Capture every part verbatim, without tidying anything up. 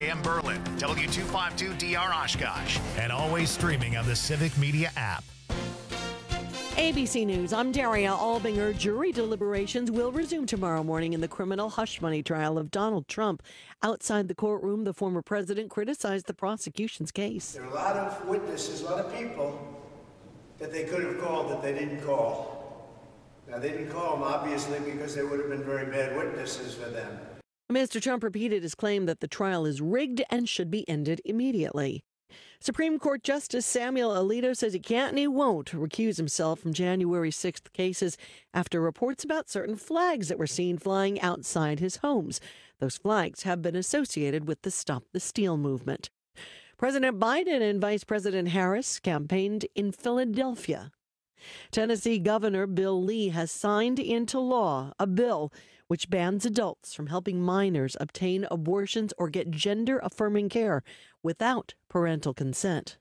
M Berlin, W two fifty-two D R Oshkosh, and always streaming on the Civic Media app. A B C News, I'm Daria Albinger. Jury deliberations will resume tomorrow morning in the criminal hush money trial of Donald Trump. Outside the courtroom, the former president criticized the prosecution's case. There are a lot of witnesses, a lot of people that they could have called that they didn't call. Now, they didn't call them, obviously, because they would have been very bad witnesses for them. Mister Trump repeated his claim that the trial is rigged and should be ended immediately. Supreme Court Justice Samuel Alito says he can't and he won't recuse himself from January sixth cases after reports about certain flags that were seen flying outside his homes. Those flags have been associated with the Stop the Steal movement. President Biden and Vice President Harris campaigned in Philadelphia. Tennessee Governor Bill Lee has signed into law a bill which bans adults from helping minors obtain abortions or get gender-affirming care without parental consent.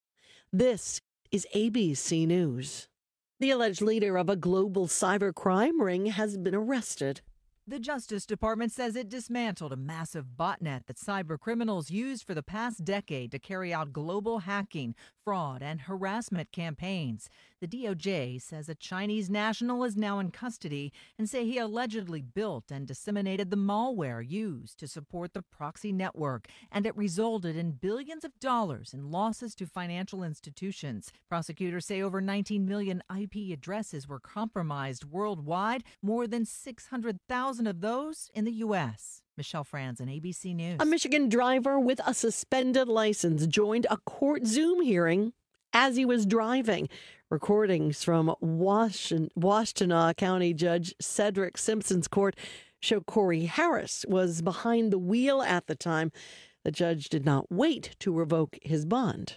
This is A B C News. The alleged leader of a global cybercrime ring has been arrested. The Justice Department says it dismantled a massive botnet that cybercriminals used for the past decade to carry out global hacking, fraud, and harassment campaigns. The D O J says a Chinese national is now in custody and say he allegedly built and disseminated the malware used to support the proxy network, and it resulted in billions of dollars in losses to financial institutions. Prosecutors say over nineteen million I P addresses were compromised worldwide, more than six hundred thousand of those in the U S Michelle Franzen, A B C News. A Michigan driver with a suspended license joined a court Zoom hearing as he was driving. Recordings from Wash- Washtenaw County Judge Cedric Simpson's court show Corey Harris was behind the wheel at the time. The judge did not wait to revoke his bond.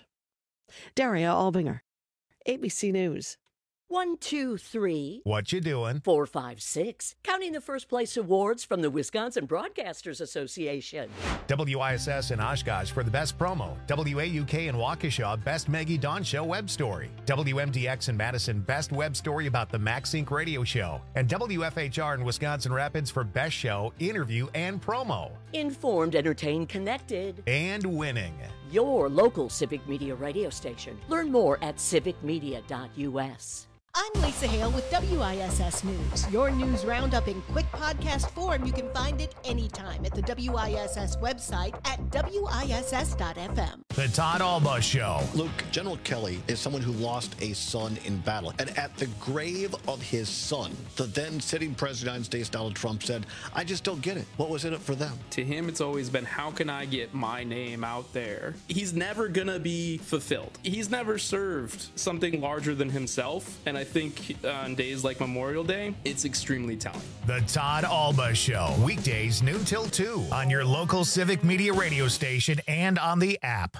Daria Albinger, A B C News. One, two, three. What you doing? Four, five, six. Counting the first place awards from the Wisconsin Broadcasters Association. W I S S in Oshkosh for the best promo. W A U K in Waukesha, best Maggie Dawn Show web story. W M D X in Madison, best web story about the MaxSync radio show. And W F H R in Wisconsin Rapids for best show, interview, and promo. Informed, entertained, connected. And winning. Your local Civic Media radio station. Learn more at civic media dot U S. I'm Lisa Hale with W I S S News. Your news roundup in quick podcast form. You can find it anytime at the W I S S website at W I S S dot F M. The Todd Alba Show. Luke, General Kelly is someone who lost a son in battle. And at the grave of his son, the then sitting president of the United States, Donald Trump, said, I just don't get it. What was in it for them? To him, it's always been, how can I get my name out there? He's never going to be fulfilled. He's never served something larger than himself. And I think on days like Memorial Day, it's extremely telling. The Todd Alba Show. Weekdays noon till two on your local Civic Media radio station and on the app.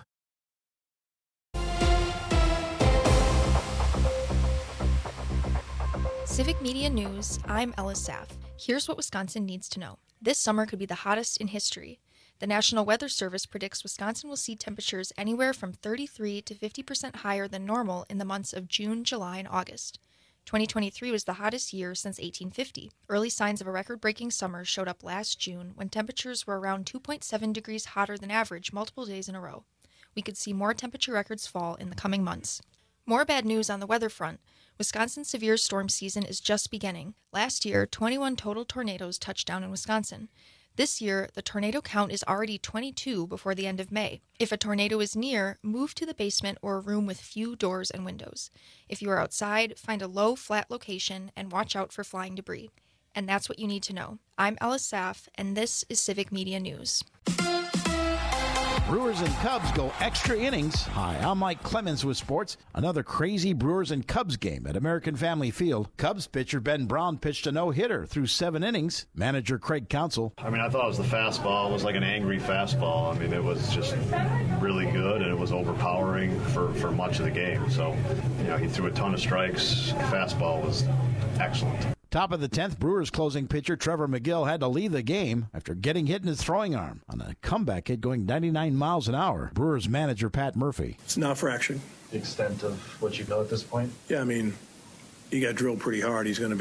Civic Media News, I'm Ella Saff. Here's what Wisconsin needs to know. This summer could be the hottest in history. The National Weather Service predicts Wisconsin will see temperatures anywhere from thirty-three to fifty percent higher than normal in the months of June, July, and August. twenty twenty-three was the hottest year since eighteen fifty. Early signs of a record-breaking summer showed up last June when temperatures were around two point seven degrees hotter than average multiple days in a row. We could see more temperature records fall in the coming months. More bad news on the weather front. Wisconsin's severe storm season is just beginning. Last year, twenty-one total tornadoes touched down in Wisconsin. This year, the tornado count is already twenty-two before the end of May. If a tornado is near, move to the basement or a room with few doors and windows. If you are outside, find a low, flat location and watch out for flying debris. And that's what you need to know. I'm Ella Saff, and this is Civic Media News. Brewers and Cubs go extra innings. Hi, I'm Mike Clemens with sports. Another crazy Brewers and Cubs game at American Family Field. Cubs pitcher Ben Brown pitched a no-hitter through seven innings. Manager Craig Counsell. I mean, I thought it was the fastball. It was like an angry fastball. I mean, it was just really good, and it was overpowering for, for much of the game. So, you know, he threw a ton of strikes. The fastball was excellent. Top of the tenth, Brewers closing pitcher Trevor McGill had to leave the game after getting hit in his throwing arm on a comeback hit going ninety-nine miles an hour. Brewers manager Pat Murphy. It's not fractured. The extent of what you know at this point? Yeah, I mean, he got drilled pretty hard. He's going to be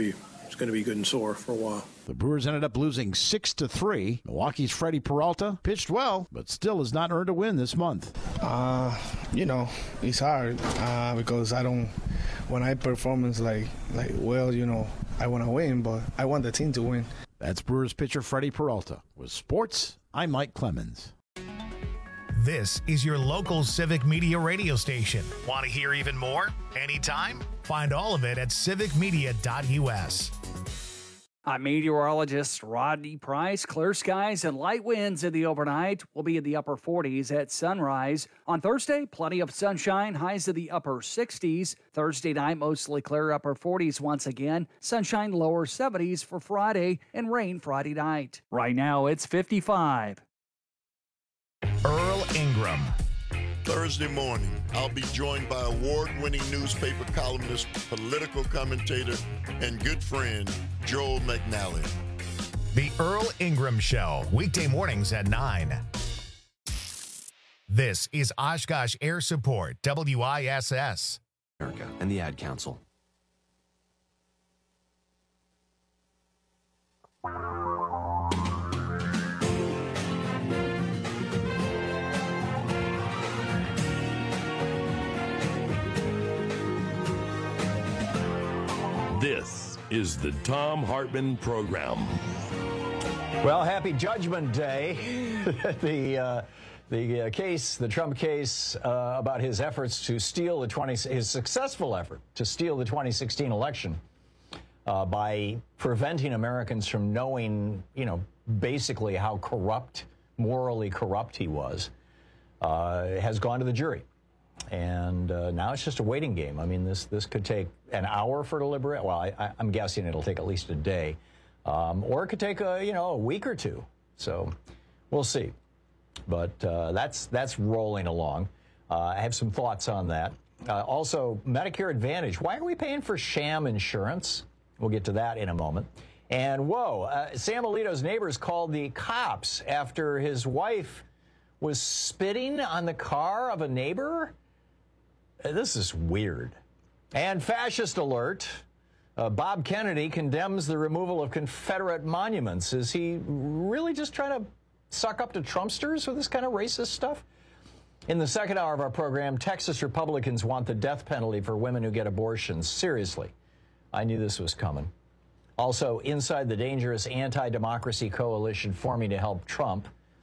it's going to be good and sore for a while. The Brewers ended up losing six to three. Milwaukee's Freddie Peralta pitched well, but still has not earned a win this month. Uh, you know, it's hard uh, because I don't. When I perform like like well, you know, I want to win, but I want the team to win. That's Brewers pitcher Freddie Peralta. With sports, I'm Mike Clemens. This is your local Civic Media radio station. Want to hear even more? Anytime? Find all of it at civic media dot u s. I'm meteorologist Rodney Price. Clear skies and light winds in the overnight. Will be in the upper forties at sunrise. On Thursday, plenty of sunshine, highs in the upper sixties. Thursday night, mostly clear, upper forties once again. Sunshine, lower seventies for Friday, and rain Friday night. Right now, it's fifty-five. Earl Ingram. Thursday morning, I'll be joined by award-winning newspaper columnist, political commentator, and good friend, Joel McNally. The Earl Ingram Show, weekday mornings at nine. This is Oshkosh Air Support, W I S S. America and the Ad Council. This is the Thom Hartmann Program. Well, happy Judgment Day. the uh, the uh, case, the Trump case uh, about his efforts to steal the twenty his successful effort to steal the twenty sixteen election uh, by preventing Americans from knowing, you know, basically how corrupt, morally corrupt he was, uh, has gone to the jury. And uh, now it's just a waiting game. I mean, this this could take an hour for deliberate. Well, I, I, I'm guessing it'll take at least a day, um, or it could take a you know a week or two. So we'll see. But uh, that's that's rolling along. Uh, I have some thoughts on that. Uh, also, Medicare Advantage. Why are we paying for sham insurance? We'll get to that in a moment. And whoa, uh, Sam Alito's neighbors called the cops after his wife was spitting on the car of a neighbor. This is weird. And fascist alert. Uh, Bob Kennedy condemns the removal of Confederate monuments. Is he really just trying to suck up to Trumpsters with this kind of racist stuff? In the second hour of our program, Texas Republicans want the death penalty for women who get abortions. Seriously, I knew this was coming. Also, inside the dangerous anti-democracy coalition forming to help Trump.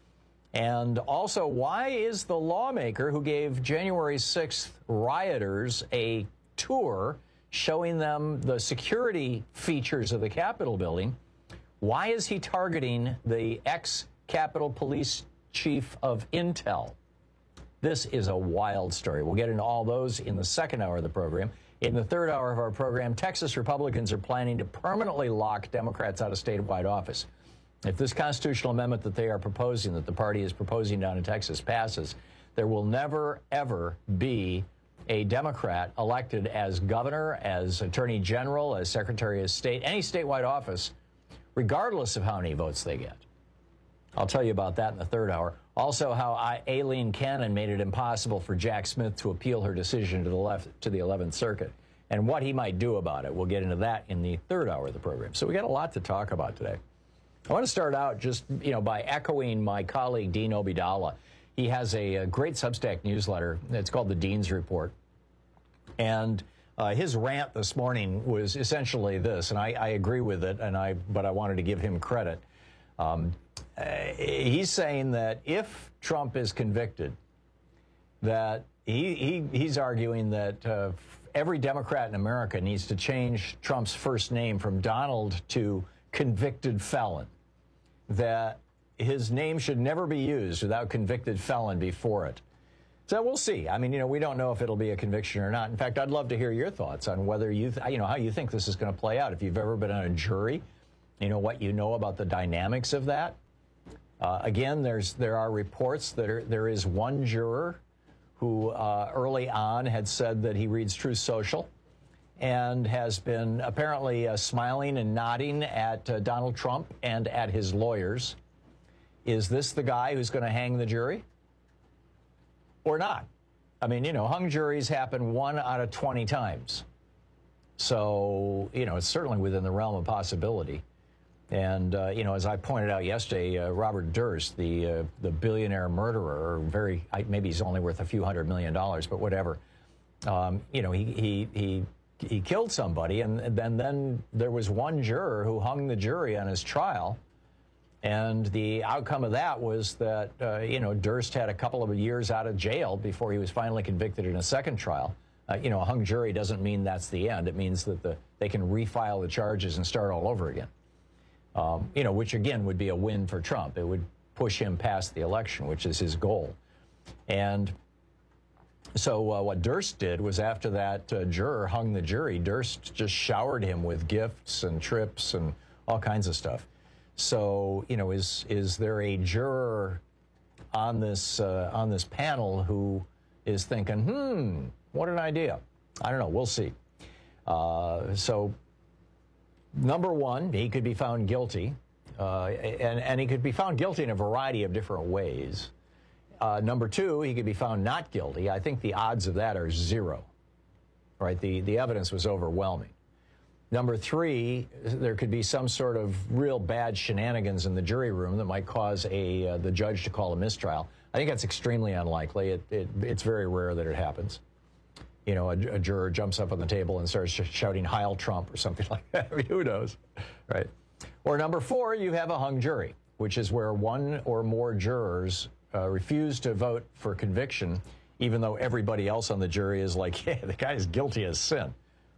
And also, why is the lawmaker who gave January sixth rioters a tour showing them the security features of the Capitol building, why is he targeting the ex-Capitol Police Chief of Intel? This is a wild story. We'll get into all those in the second hour of the program. In the third hour of our program, Texas Republicans are planning to permanently lock Democrats out of statewide office. If this constitutional amendment that they are proposing, that the party is proposing down in Texas, passes, there will never, ever be a Democrat elected as governor, as attorney general, as secretary of state, any statewide office, regardless of how many votes they get. I'll tell you about that in the third hour. Also, how I, Aileen Cannon made it impossible for Jack Smith to appeal her decision to the left to the eleventh Circuit, and what he might do about it. We'll get into that in the third hour of the program. So we got a lot to talk about today. I want to start out just, you know, by echoing my colleague, Dean Obeidallah. He has a, a great Substack newsletter. It's called The Dean's Report. And uh, his rant this morning was essentially this, and I, I agree with it, and I but I wanted to give him credit. Um, uh, he's saying that if Trump is convicted, that he, he he's arguing that uh, every Democrat in America needs to change Trump's first name from Donald to convicted felon. That his name should never be used without convicted felon before it. So we'll see. I mean, you know, we don't know if it'll be a conviction or not. In fact, I'd love to hear your thoughts on whether you, th- you know, how you think this is going to play out. If you've ever been on a jury, you know, what you know about the dynamics of that. Uh, again, there's there are reports that are, there is one juror who uh, early on had said that he reads Truth Social and has been apparently uh, smiling and nodding at uh, Donald Trump and at his lawyers. Is this the guy who's going to hang the jury? Or not? I mean, you know, hung juries happen one out of twenty times. So, you know, it's certainly within the realm of possibility. And, uh, you know, as I pointed out yesterday, uh, Robert Durst, the uh, the billionaire murderer, very, maybe he's only worth a few hundred million dollars, but whatever. Um, you know, he, he, he, he killed somebody, and then, then there was one juror who hung the jury on his trial. And the outcome of that was that, uh, you know, Durst had a couple of years out of jail before he was finally convicted in a second trial. Uh, you know, a hung jury doesn't mean that's the end. It means that the, they can refile the charges and start all over again. Um, you know, which again would be a win for Trump. It would push him past the election, which is his goal. And so uh, what Durst did was, after that uh, juror hung the jury, Durst just showered him with gifts and trips and all kinds of stuff. So, you know, is is there a juror on this uh, on this panel who is thinking, hmm, what an idea? I don't know. We'll see. Uh, so, number one, he could be found guilty, uh, and, and he could be found guilty in a variety of different ways. Uh, number two, he could be found not guilty. I think the odds of that are zero, right? The, the evidence was overwhelming. Number three, there could be some sort of real bad shenanigans in the jury room that might cause a uh, the judge to call a mistrial. I think that's extremely unlikely. It, it, it's very rare that it happens. You know, a, a juror jumps up on the table and starts sh- shouting Heil Trump or something like that. I mean, who knows, right? Or number four, you have a hung jury, which is where one or more jurors uh, refuse to vote for conviction, even though everybody else on the jury is like, yeah, the guy is guilty as sin.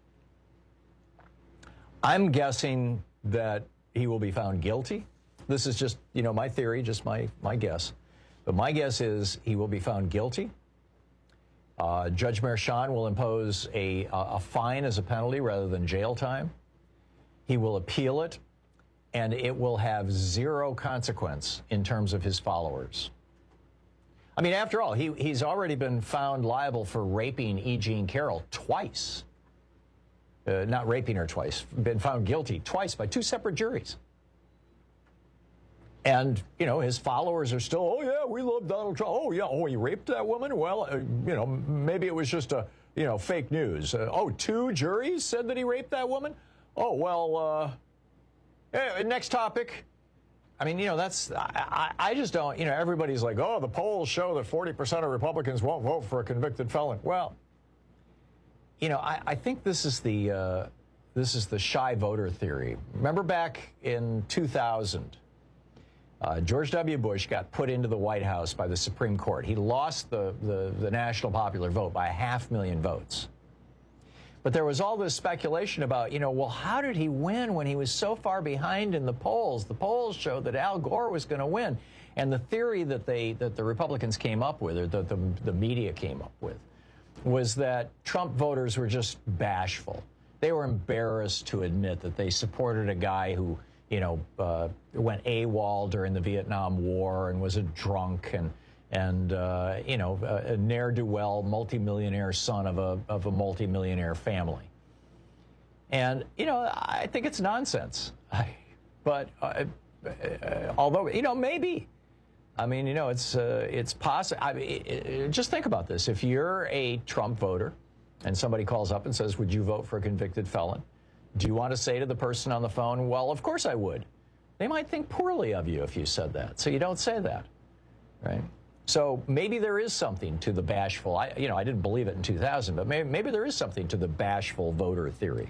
I'm guessing that he will be found guilty. This is just, you know, my theory, just my, my guess. But my guess is he will be found guilty. Uh, Judge Merchan will impose a, a fine as a penalty rather than jail time. He will appeal it, and it will have zero consequence in terms of his followers. I mean, after all, he, he's already been found liable for raping E. Jean Carroll twice. Uh, not raping her twice, been found guilty twice by two separate juries. And, you know, his followers are still, oh, yeah, we love Donald Trump. Oh, yeah, oh, he raped that woman? Well, uh, you know, maybe it was just a, you know, fake news. Uh, oh, two juries said that he raped that woman? Oh, well, uh, eh, next topic. I mean, you know, that's, I, I just don't, you know, everybody's like, oh, the polls show that forty percent of Republicans won't vote for a convicted felon. Well, you know, I, I think this is the, uh, this is the shy voter theory. Remember back in two thousand, Uh, George W. Bush got put into the White House by the Supreme Court. He lost the, the, the national popular vote by a half million votes. But there was all this speculation about, you know, well, how did he win when he was so far behind in the polls? The polls showed that Al Gore was going to win. And the theory that they that the Republicans came up with, or that the, the media came up with, was that Trump voters were just bashful. They were embarrassed to admit that they supported a guy who, you know, uh, went AWOL during the Vietnam War and was a drunk and, and uh, you know, a, a ne'er-do-well multimillionaire son of a, of a multimillionaire family. And, you know, I think it's nonsense. But uh, uh, although, you know, maybe. I mean, you know, it's, uh, it's possible. I mean, it, it, just think about this. If you're a Trump voter and somebody calls up and says, would you vote for a convicted felon? Do you want to say to the person on the phone, well, of course I would? They might think poorly of you if you said that, so you don't say that, right? So maybe there is something to the bashful, I, you know, I didn't believe it in two thousand, but maybe, maybe there is something to the bashful voter theory.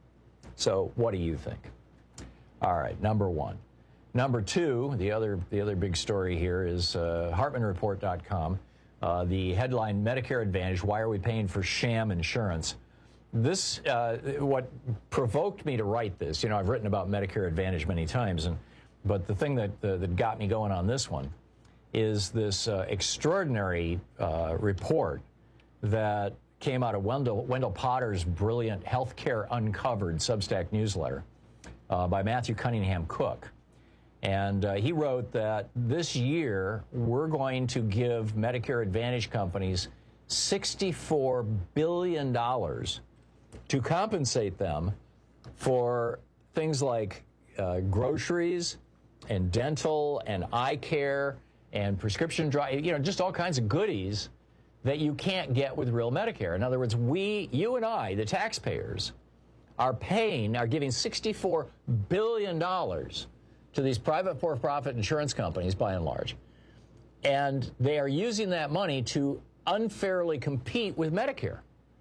So what do you think? All right, number one. Number two, the other, the other big story here is uh, Hartman Report dot com. Uh, the headline, Medicare Advantage, why are we paying for sham insurance? This, uh, what provoked me to write this, you know, I've written about Medicare Advantage many times, and but the thing that, uh, that got me going on this one is this uh, extraordinary uh, report that came out of Wendell, Wendell Potter's brilliant Healthcare Uncovered Substack newsletter uh, by Matthew Cunningham Cook. And uh, he wrote that this year we're going to give Medicare Advantage companies sixty-four billion dollars to compensate them for things like uh, groceries and dental and eye care and prescription drug, you know, just all kinds of goodies that you can't get with real Medicare. In other words, we, you and I, the taxpayers, are paying, are giving sixty-four billion dollars to these private for-profit insurance companies, by and large. And they are using that money to unfairly compete with Medicare.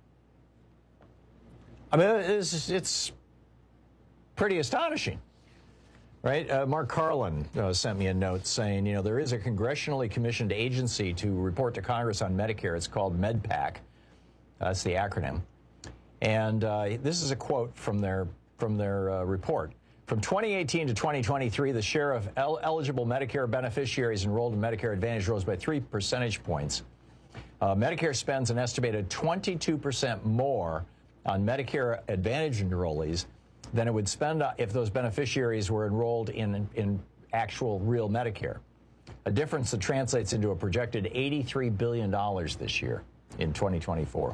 I mean, it's, it's pretty astonishing, right? Uh, Mark Carlin uh, sent me a note saying, you know, there is a congressionally commissioned agency to report to Congress on Medicare. It's called MedPAC. That's the acronym. And uh, this is a quote from their, from their uh, report. From twenty eighteen to twenty twenty-three, the share of el- eligible Medicare beneficiaries enrolled in Medicare Advantage rose by three percentage points. Uh, Medicare spends an estimated twenty-two percent more on Medicare Advantage enrollees than it would spend if those beneficiaries were enrolled in, in actual real Medicare. A difference that translates into a projected eighty-three billion dollars this year in twenty twenty-four.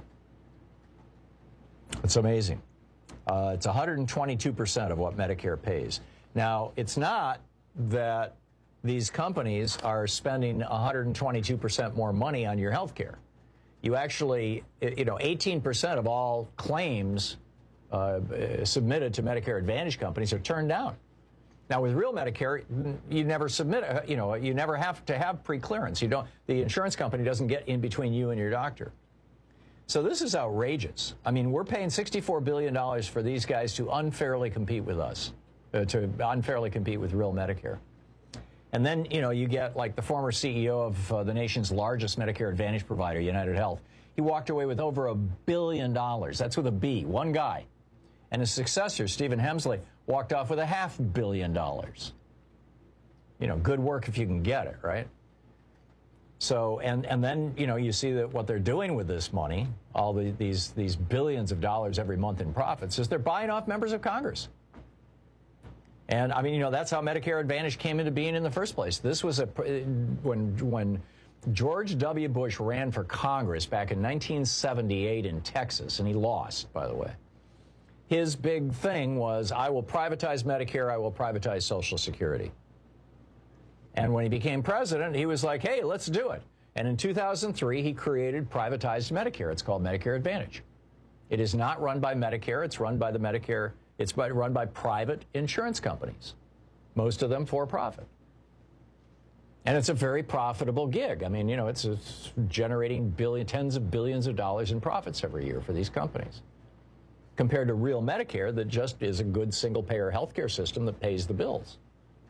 It's amazing. Uh, it's one hundred twenty-two percent of what Medicare pays. Now, it's not that these companies are spending one hundred twenty-two percent more money on your health care. You actually, you know, eighteen percent of all claims uh, submitted to Medicare Advantage companies are turned down. Now, with real Medicare, you never submit, you know, you never have to have pre-clearance. You don't, the insurance company doesn't get in between you and your doctor. So this is outrageous. I mean, we're paying sixty-four billion dollars for these guys to unfairly compete with us, uh, to unfairly compete with real Medicare. And then, you know, you get like the former C E O of uh, the nation's largest Medicare Advantage provider, United Health. He walked away with over a billion dollars. That's with a B, one guy. And his successor, Stephen Hemsley, walked off with a half billion dollars. You know, good work if you can get it, right? So, and, and then, you know, you see that what they're doing with this money, all the, these, these billions of dollars every month in profits, is they're buying off members of Congress. And, I mean, you know, that's how Medicare Advantage came into being in the first place. This was a, when, when George W. Bush ran for Congress back in nineteen seventy-eight in Texas, and he lost, by the way. His big thing was, I will privatize Medicare, I will privatize Social Security. And when he became president, he was like, hey, let's do it. And in two thousand three, he created privatized Medicare. It's called Medicare Advantage. It is not run by Medicare. It's run by the Medicare, it's by, run by private insurance companies, most of them for profit. And it's a very profitable gig. I mean, you know, it's, it's generating billion, tens of billions of dollars in profits every year for these companies, compared to real Medicare that just is a good single-payer healthcare system that pays the bills.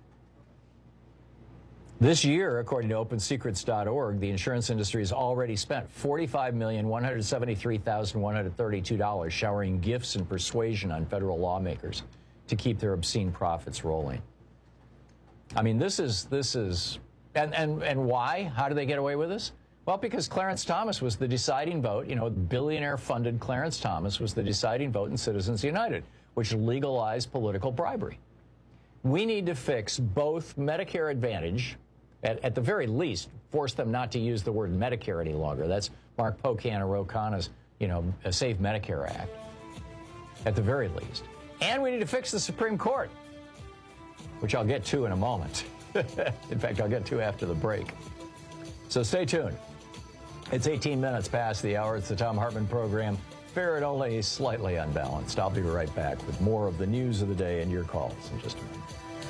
This year, according to open secrets dot org, the insurance industry has already spent forty-five million, one hundred seventy-three thousand, one hundred thirty-two dollars showering gifts and persuasion on federal lawmakers to keep their obscene profits rolling. I mean, this is, this is, and, and, and why? How do they get away with this? Well, because Clarence Thomas was the deciding vote. You know, billionaire-funded Clarence Thomas was the deciding vote in Citizens United, which legalized political bribery. We need to fix both Medicare Advantage, At, at the very least, force them not to use the word Medicare any longer. That's Mark Pocan or Ro Khanna's, you know, Save Medicare Act, at the very least. And we need to fix the Supreme Court, which I'll get to in a moment. In fact, I'll get to after the break. So stay tuned. It's eighteen minutes past the hour. It's the Thom Hartmann program. Fair and only slightly unbalanced. I'll be right back with more of the news of the day and your calls in just a minute.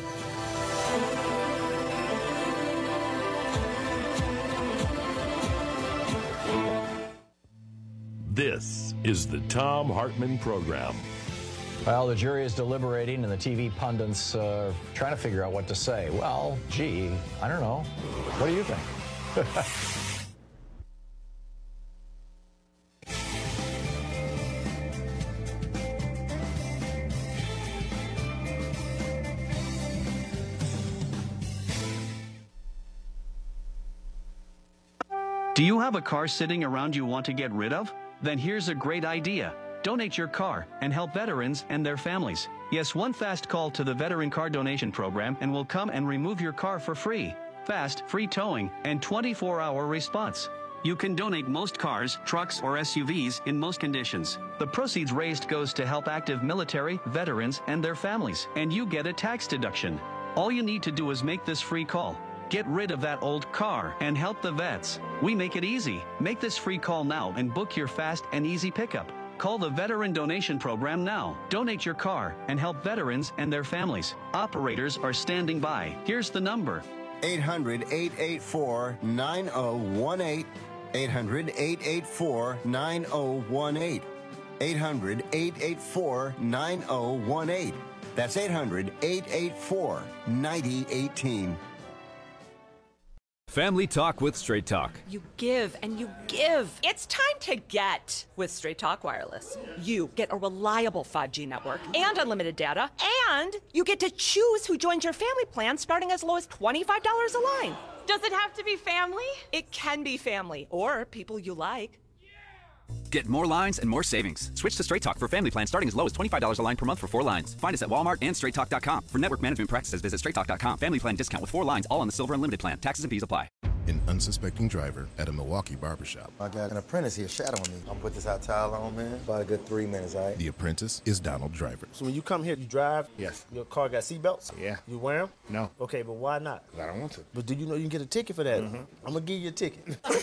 This is the Thom Hartmann program. Well, the jury is deliberating and the T V pundits uh, trying to figure out what to say. Well, gee, I don't know. What do you think? Do you have a car sitting around you want to get rid of? Then here's a great idea. Donate your car and help veterans and their families. Yes, one fast call to the Veteran Car Donation Program and we'll come and remove your car for free. Fast, free towing, and twenty-four hour response. You can donate most cars, trucks, or S U Vs in most conditions. The proceeds raised goes to help active military, veterans, and their families, and you get a tax deduction. All you need to do is make this free call. Get rid of that old car and help the vets. We make it easy. Make this free call now and book your fast and easy pickup. Call the Veteran Donation Program now. Donate your car and help veterans and their families. Operators are standing by. Here's the number. eight hundred, eight eight four, nine oh one eight. eight hundred, eight eight four, nine oh one eight. eight hundred, eight eight four, nine oh one eight. That's eight hundred, eight eight four, nine oh one eight. Family Talk with Straight Talk. You give and you give. It's time to get with Straight Talk Wireless. You get a reliable five G network and unlimited data, and you get to choose who joins your family plan starting as low as twenty-five dollars a line. Does it have to be family? It can be family or people you like. Get more lines and more savings. Switch to Straight Talk for family plan starting as low as twenty-five dollars a line per month for four lines. Find us at Walmart and straight talk dot com. For network management practices, visit straight talk dot com. Family plan discount with four lines, all on the Silver Unlimited plan. Taxes and fees apply. An unsuspecting driver at a Milwaukee barbershop. I got an apprentice here shadowing me. I'm gonna put this hot towel on, man. About a good three minutes, all right? The apprentice is Donald Driver. So when you come here, you drive? Yes. Your car got seatbelts? Yeah. You wear them? No. Okay, but why not? I don't want to. But do you know you can get a ticket for that? Mm-hmm. I'm gonna give you a ticket.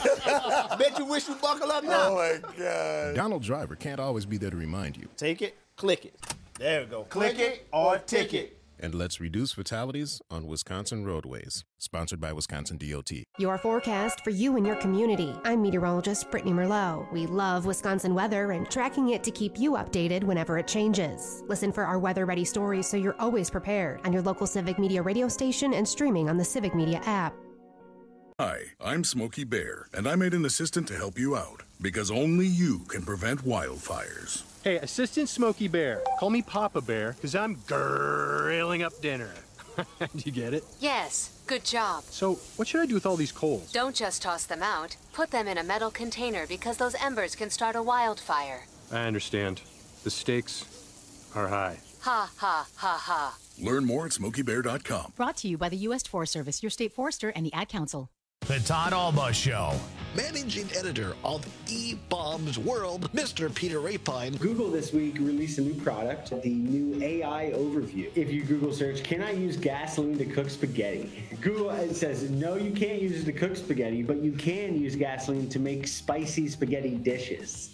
Bet you wish you buckle up now. Oh, my God. Donald Driver can't always be there to remind you. Take it, click it. There we go. Click, click it or ticket. And let's reduce fatalities on Wisconsin roadways. Sponsored by Wisconsin D O T. Your forecast for you and your community. I'm meteorologist Brittany Merlot. We love Wisconsin weather and tracking it to keep you updated whenever it changes. Listen for our weather-ready stories so you're always prepared on your local Civic Media radio station and streaming on the Civic Media app. Hi, I'm Smokey Bear, and I made an assistant to help you out, because only you can prevent wildfires. Hey, Assistant Smokey Bear, call me Papa Bear, because I'm grilling up dinner. Do you get it? Yes, good job. So, what should I do with all these coals? Don't just toss them out. Put them in a metal container, because those embers can start a wildfire. I understand. The stakes are high. Ha, ha, ha, ha. Learn more at smokey bear dot com. Brought to you by the U S Forest Service, your state forester, and the Ad Council. The Todd Alba Show. Managing editor of E-Bombs World, Mister Peter Rapine. Google this week released a new product, the new A I overview. If you Google search, can I use gasoline to cook spaghetti? Google it says, no, you can't use it to cook spaghetti, but you can use gasoline to make spicy spaghetti dishes.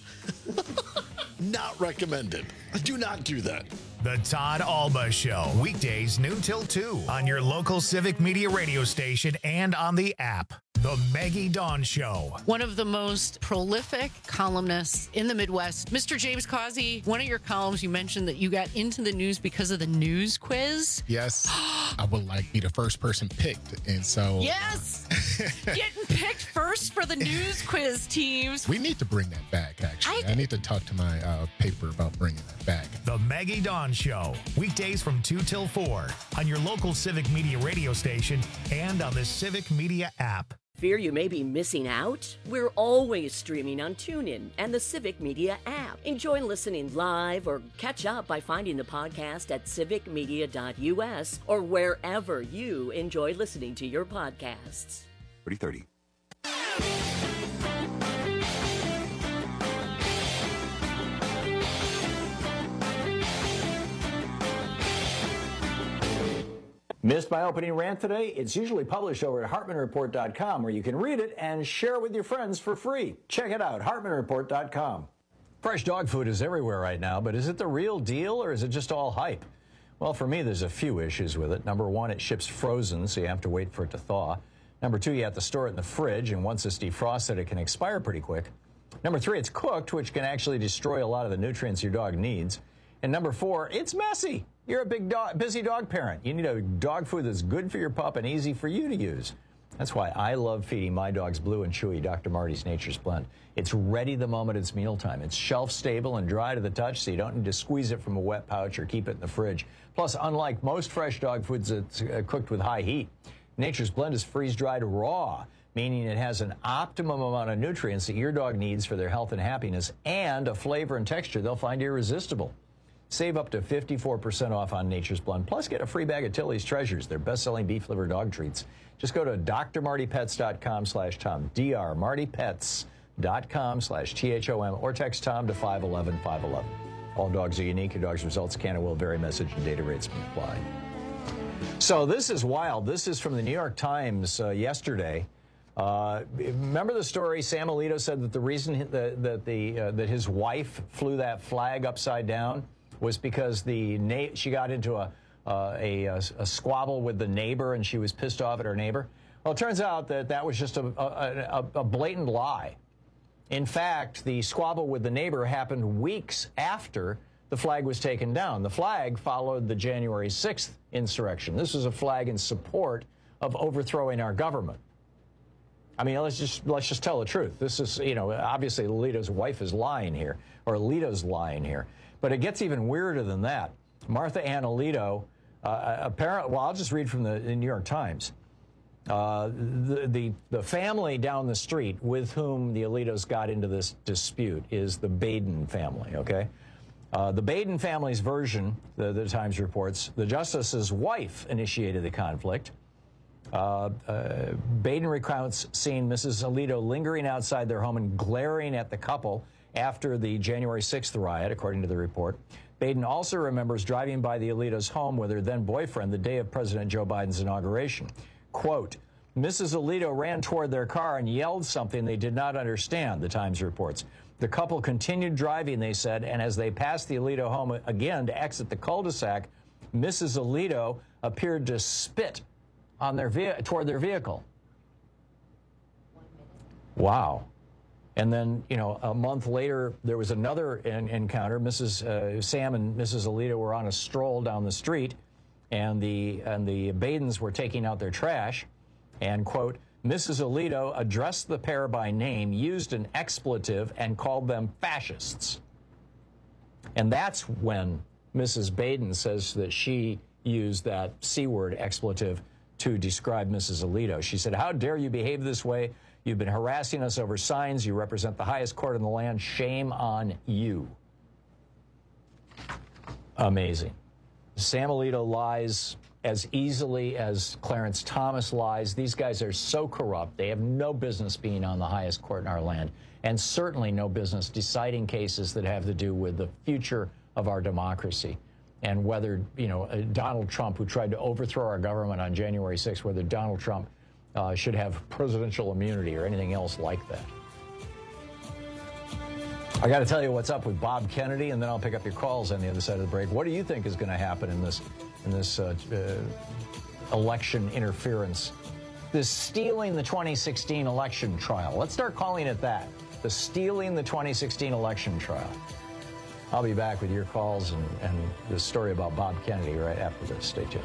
Not recommended. Do not do that. The Todd Alba Show. Weekdays noon till two on your local Civic Media radio station and on the app. The Maggie Dawn Show. One of the most prolific columnists in the Midwest. Mister James Causey, one of your columns, you mentioned that you got into the news because of the news quiz. Yes. I would like be the first person picked. And so. Yes. Getting picked first for the news quiz teams. We need to bring that back, actually. I, I need to talk to my uh, paper about bringing that back. The Maggie Dawn Show. Weekdays from two till four on your local Civic Media radio station and on the Civic Media app. Fear you may be missing out? We're always streaming on TuneIn and the Civic Media app. Enjoy listening live or catch up by finding the podcast at civic media dot U S or wherever you enjoy listening to your podcasts. thirty thirty. Missed my opening rant today? It's usually published over at hartman report dot com where you can read it and share it with your friends for free. Check it out, hartman report dot com. Fresh dog food is everywhere right now, but is it the real deal or is it just all hype? Well, for me, there's a few issues with it. Number one, it ships frozen, so you have to wait for it to thaw. Number two, you have to store it in the fridge, and once it's defrosted, it can expire pretty quick. Number three, it's cooked, which can actually destroy a lot of the nutrients your dog needs. And number four, it's messy. You're a big dog, busy dog parent. You need a dog food that's good for your pup and easy for you to use. That's why I love feeding my dogs Blue and Chewy Doctor Marty's Nature's Blend. It's ready the moment it's mealtime. It's shelf stable and dry to the touch, so you don't need to squeeze it from a wet pouch or keep it in the fridge. Plus, unlike most fresh dog foods that's uh, cooked with high heat, Nature's Blend is freeze-dried raw, meaning it has an optimum amount of nutrients that your dog needs for their health and happiness, and a flavor and texture they'll find irresistible. Save up to fifty-four percent off on Nature's Blend, plus get a free bag of Tilly's Treasures, their best-selling beef liver dog treats. Just go to d r marty pets dot com slash tom, d r marty pets dot com slash T H O M, or text Tom to five one one five one one. All dogs are unique. Your dog's results can and will vary. Message and data rates may apply. So this is wild. This is from the New York Times uh, yesterday. Uh, remember the story? Sam Alito said that the reason that, that the uh, that his wife flew that flag upside down was because the na- she got into a, uh, a a squabble with the neighbor and she was pissed off at her neighbor. Well, it turns out that that was just a, a, a blatant lie. In fact, the squabble with the neighbor happened weeks after the flag was taken down. The flag followed the January sixth insurrection. This was a flag in support of overthrowing our government. I mean, let's just let's just tell the truth. This is, you know, obviously Alito's wife is lying here, or Alito's lying here. But it gets even weirder than that. Martha Ann Alito, uh, apparently, well, I'll just read from the, the New York Times. Uh, the, the the family down the street with whom the Alitos got into this dispute is the Baden family, okay? Uh, the Baden family's version, the, the Times reports, the justice's wife initiated the conflict. Uh, uh, Baden recounts seeing Missus Alito lingering outside their home and glaring at the couple after the January sixth riot, according to the report. Baden also remembers driving by the Alitos' home with her then-boyfriend the day of President Joe Biden's inauguration. Quote, Missus Alito ran toward their car and yelled something they did not understand, the Times reports. The couple continued driving, they said, and as they passed the Alito home again to exit the cul-de-sac, Missus Alito appeared to spit on their ve- toward their vehicle. Wow. And then, you know, a month later, there was another in- encounter. Missus Uh, Sam and Missus Alito were on a stroll down the street, and the and the Badens were taking out their trash, and, quote, Missus Alito addressed the pair by name, used an expletive, and called them fascists. And that's when Missus Baden says that she used that C-word expletive to describe Missus Alito. She said, how dare you behave this way? You've been harassing us over signs. You represent the highest court in the land. Shame on you. Amazing. Sam Alito lies as easily as Clarence Thomas lies. These guys are so corrupt. They have no business being on the highest court in our land, and certainly no business deciding cases that have to do with the future of our democracy and whether, you know, Donald Trump, who tried to overthrow our government on January sixth, whether Donald Trump uh, should have presidential immunity or anything else like that. I got to tell you what's up with Bob Kennedy, and then I'll pick up your calls on the other side of the break. What do you think is going to happen in this in this uh, uh, election interference, this stealing the twenty sixteen election trial? Let's start calling it that, the stealing the twenty sixteen election trial. I'll be back with your calls and, and the story about Bob Kennedy right after this. Stay tuned.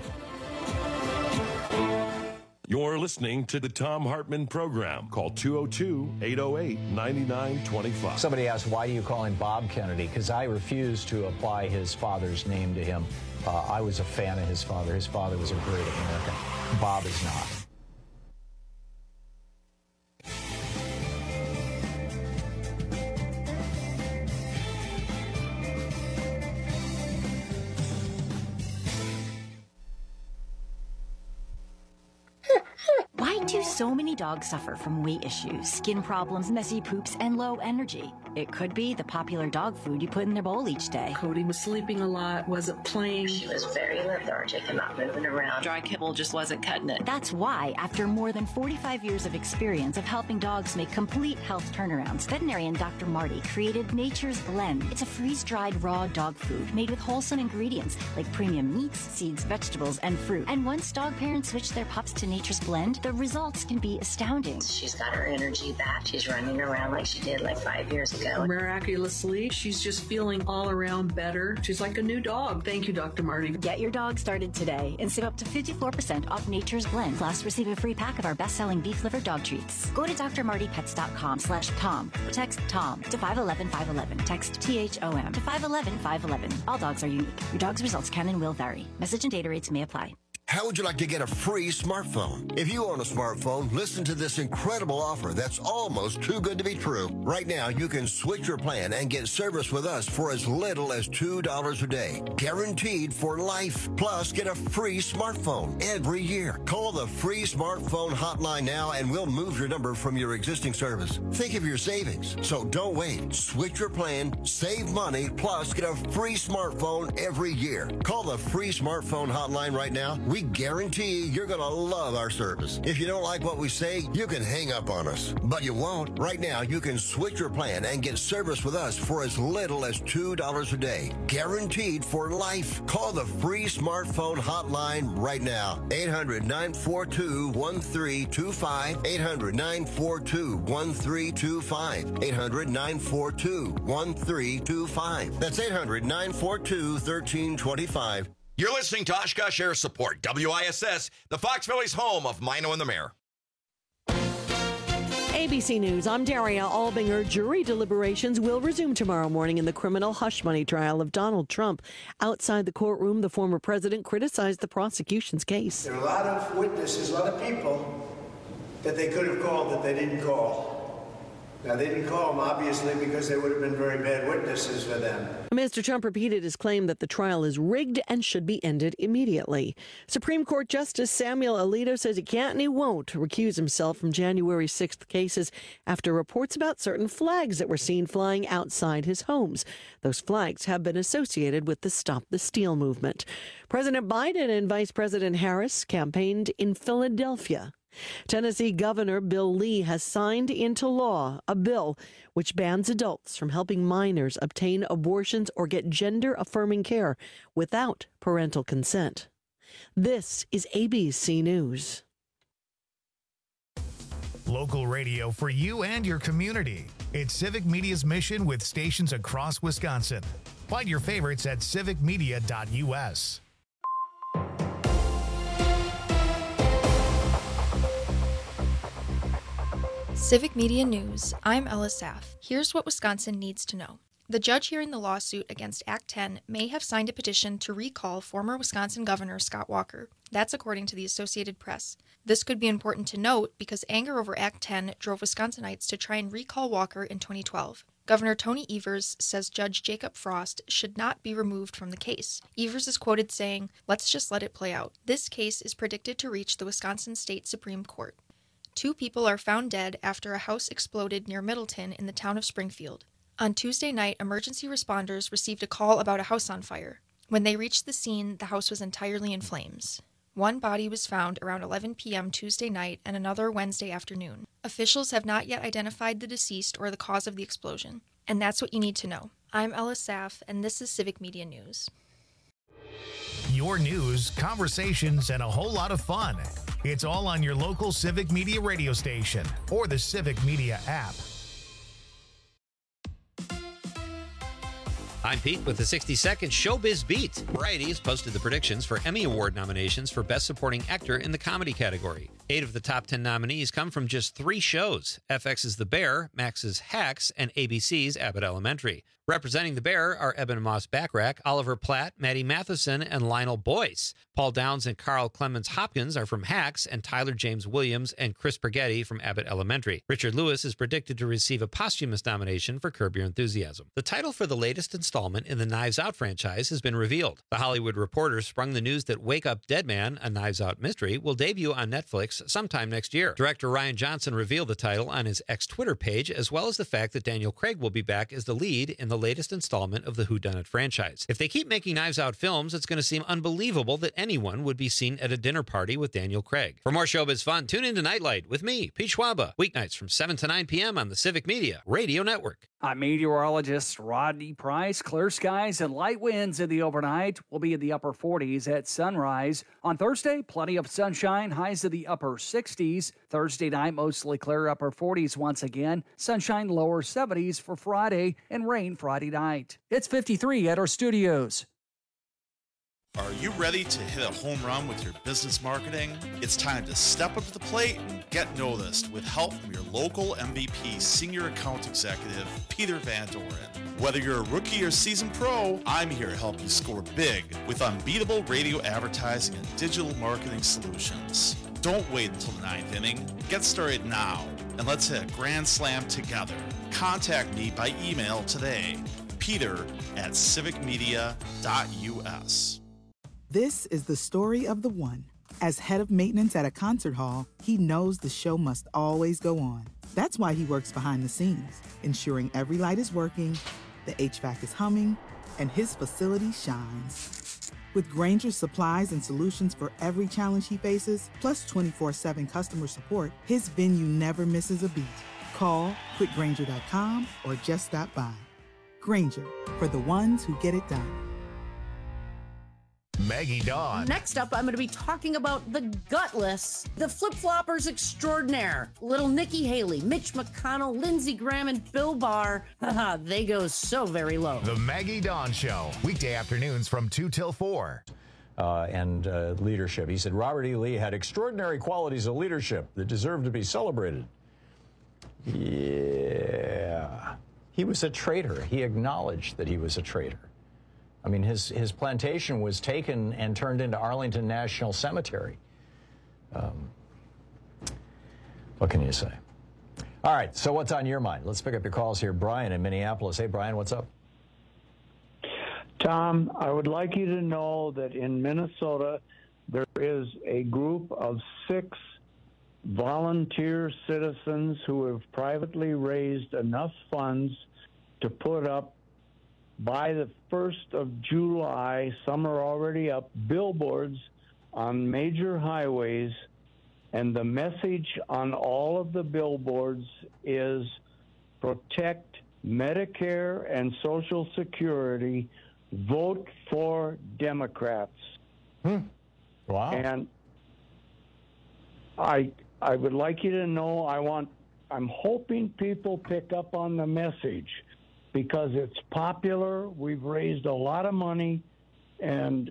You're listening to the Thom Hartmann Program. Call two oh two, eight oh eight, nine nine two five. Somebody asked, why do you call him Bob Kennedy? Because I refuse to apply his father's name to him. Uh, I was a fan of his father. His father was a great American. Bob is not. Why do so many dogs suffer from weight issues, skin problems, messy poops, and low energy? It could be the popular dog food you put in their bowl each day. Cody was sleeping a lot, wasn't playing. She was very lethargic and not moving around. Dry kibble just wasn't cutting it. That's why, after more than forty-five years of experience of helping dogs make complete health turnarounds, veterinarian Doctor Marty created Nature's Blend. It's a freeze-dried raw dog food made with wholesome ingredients like premium meats, seeds, vegetables, and fruit. And once dog parents switch their pups to Nature's Blend, the results can be astounding. She's got her energy back. She's running around like she did like five years ago. Miraculously, she's just feeling all around better. She's like a new dog. Thank you, Doctor Marty. Get your dog started today and save up to fifty-four percent off Nature's Blend. Plus, receive a free pack of our best-selling beef liver dog treats. Go to d r marty pets dot com slash Tom. Text Tom to five one one five one one. Text T H O M to five one one five one one. All dogs are unique. Your dog's results can and will vary. Message and data rates may apply. How would you like to get a free smartphone? If you own a smartphone, listen to this incredible offer that's almost too good to be true. Right now, you can switch your plan and get service with us for as little as two dollars a day. Guaranteed for life. Plus, get a free smartphone every year. Call the free smartphone hotline now and we'll move your number from your existing service. Think of your savings. So don't wait. Switch your plan, save money, plus get a free smartphone every year. Call the free smartphone hotline right now. We guarantee you're going to love our service. If you don't like what we say, you can hang up on us. But you won't. Right now, you can switch your plan and get service with us for as little as two dollars a day. Guaranteed for life. Call the free smartphone hotline right now. eight hundred, nine four two, one three two five. eight hundred, nine four two, one three two five. eight hundred, nine four two, one three two five. That's eight hundred, nine four two, one three two five. You're listening to Oshkosh Air Support, W I S S, the Fox Valley's home of Mino and the Mayor. A B C News, I'm Daria Albinger. Jury deliberations will resume tomorrow morning in the criminal hush money trial of Donald Trump. Outside the courtroom, the former president criticized the prosecution's case. There are a lot of witnesses, a lot of people that they could have called that they didn't call. Now, they didn't call them, obviously, because they would have been very bad witnesses for them. Mister Trump repeated his claim that the trial is rigged and should be ended immediately. Supreme Court Justice Samuel Alito says he can't and he won't recuse himself from January sixth cases after reports about certain flags that were seen flying outside his homes. Those flags have been associated with the Stop the Steal movement. President Biden and Vice President Harris campaigned in Philadelphia. Tennessee Governor Bill Lee has signed into law a bill which bans adults from helping minors obtain abortions or get gender-affirming care without parental consent. This is A B C News. Local radio for you and your community. It's Civic Media's mission with stations across Wisconsin. Find your favorites at civic media dot U S. Civic Media News, I'm Ella Saff. Here's what Wisconsin needs to know. The judge hearing the lawsuit against Act ten may have signed a petition to recall former Wisconsin Governor Scott Walker. That's according to the Associated Press. This could be important to note because anger over Act ten drove Wisconsinites to try and recall Walker in twenty twelve. Governor Tony Evers says Judge Jacob Frost should not be removed from the case. Evers is quoted saying, "Let's just let it play out." This case is predicted to reach the Wisconsin State Supreme Court. Two people are found dead after a house exploded near Middleton in the town of Springfield. On Tuesday night, emergency responders received a call about a house on fire. When they reached the scene, the house was entirely in flames. One body was found around eleven p.m. Tuesday night and another Wednesday afternoon. Officials have not yet identified the deceased or the cause of the explosion. And that's what you need to know. I'm Ella Saff, and this is Civic Media News. Your news, conversations, and a whole lot of fun. It's all on your local Civic Media radio station or the Civic Media app. I'm Pete with the sixty second Showbiz Beat. Variety has posted the predictions for Emmy Award nominations for Best Supporting Actor in the comedy category. Eight of the top ten nominees come from just three shows: F X's The Bear, Max's Hacks, and A B C's Abbott Elementary. Representing The Bear are Eben Moss-Backrack, Oliver Platt, Maddie Matheson, and Lionel Boyce. Paul Downs and Carl Clemens Hopkins are from Hacks, and Tyler James Williams and Chris Spaghetti from Abbott Elementary. Richard Lewis is predicted to receive a posthumous nomination for Curb Your Enthusiasm. The title for the latest installment in the Knives Out franchise has been revealed. The Hollywood Reporter sprung the news that Wake Up Dead Man, a Knives Out mystery, will debut on Netflix sometime next year. Director Rian Johnson revealed the title on his ex-Twitter page, as well as the fact that Daniel Craig will be back as the lead in the latest installment of the Whodunit franchise. If they keep making Knives Out films, it's going to seem unbelievable that anyone would be seen at a dinner party with Daniel Craig. For more showbiz fun, tune in to Nightlight with me, Pete Schwaba, weeknights from seven to nine p.m. on the Civic Media Radio Network. I'm meteorologist Rodney Price. Clear skies and light winds in the overnight. Will be in the upper forties at sunrise. On Thursday, plenty of sunshine, highs in the upper sixties. Thursday night, mostly clear, upper forties once again. Sunshine, lower seventies for Friday, and rain Friday night. It's fifty-three at our studios. Are you ready to hit a home run with your business marketing? It's time to step up to the plate and get noticed with help from your local M V P Senior Account Executive, Peter Van Doren. Whether you're a rookie or seasoned pro, I'm here to help you score big with unbeatable radio advertising and digital marketing solutions. Don't wait until the ninth inning. Get started now, and let's hit a grand slam together. Contact me by email today, peter at civic media dot U S. This is the story of the one. As head of maintenance at a concert hall, he knows the show must always go on. That's why he works behind the scenes, ensuring every light is working, the H V A C is humming, and his facility shines. With Granger's supplies and solutions for every challenge he faces, plus twenty-four seven customer support, his venue never misses a beat. Call quick granger dot com or just stop by. Granger, for the ones who get it done. Maggie Dawn. Next up, I'm going to be talking about the gutless, the flip-floppers extraordinaire, little Nikki Haley, Mitch McConnell, Lindsey Graham, and Bill Barr. Haha, they go so very low. The Maggie Dawn Show, weekday afternoons from two till four. Uh, and uh, leadership. He said Robert E. Lee had extraordinary qualities of leadership that deserve to be celebrated. Yeah. He was a traitor. He acknowledged that he was a traitor. I mean, his, his plantation was taken and turned into Arlington National Cemetery. Um, what can you say? All right, so what's on your mind? Let's pick up your calls here. Brian in Minneapolis. Hey, Brian, what's up? Tom, I would like you to know that in Minnesota, there is a group of six volunteer citizens who have privately raised enough funds to put up, by the first of July, some are already up, billboards on major highways, and the message on all of the billboards is protect Medicare and Social Security, vote for Democrats. Hmm. Wow. And I I would like you to know I want I'm hoping people pick up on the message, because it's popular. We've raised a lot of money, and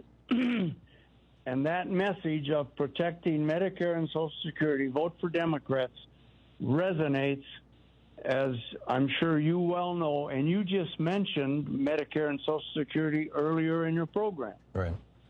and that message of protecting Medicare and Social Security, vote for Democrats, resonates, as I'm sure you well know, and you just mentioned Medicare and Social Security earlier in your program. Right.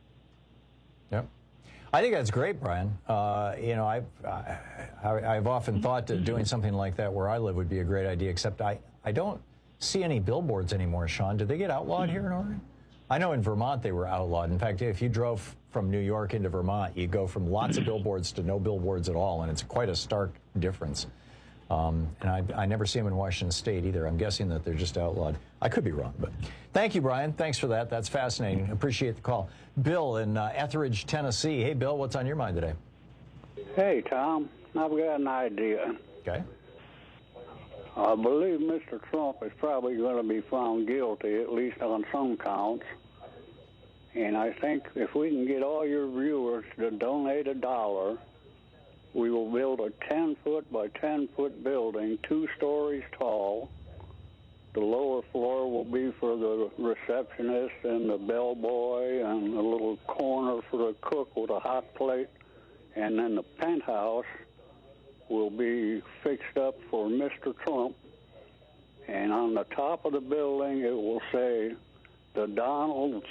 Yep. I think that's great, Brian. Uh, you know, I've, I, I've often thought that doing something like that where I live would be a great idea, except I, I don't see any billboards anymore, Sean. Did they get outlawed here in Oregon? I know in Vermont they were outlawed. In fact, if you drove from New York into Vermont, you go from lots of billboards to no billboards at all, and it's quite a stark difference. Um, and I, I never see them in Washington State either. I'm guessing that they're just outlawed. I could be wrong, but thank you, Brian. Thanks for that. That's fascinating. Appreciate the call. Bill in uh, Etheridge, Tennessee. Hey, Bill, what's on your mind today? Hey, Tom. I've got an idea. Okay. I believe Mister Trump is probably going to be found guilty, at least on some counts. And I think if we can get all your viewers to donate a dollar, we will build a ten-foot by ten-foot building, two stories tall. The lower floor will be for the receptionist and the bellboy, and a little corner for the cook with a hot plate. And then the penthouse will be fixed up for Mister Trump. And on the top of the building, it will say the Donald's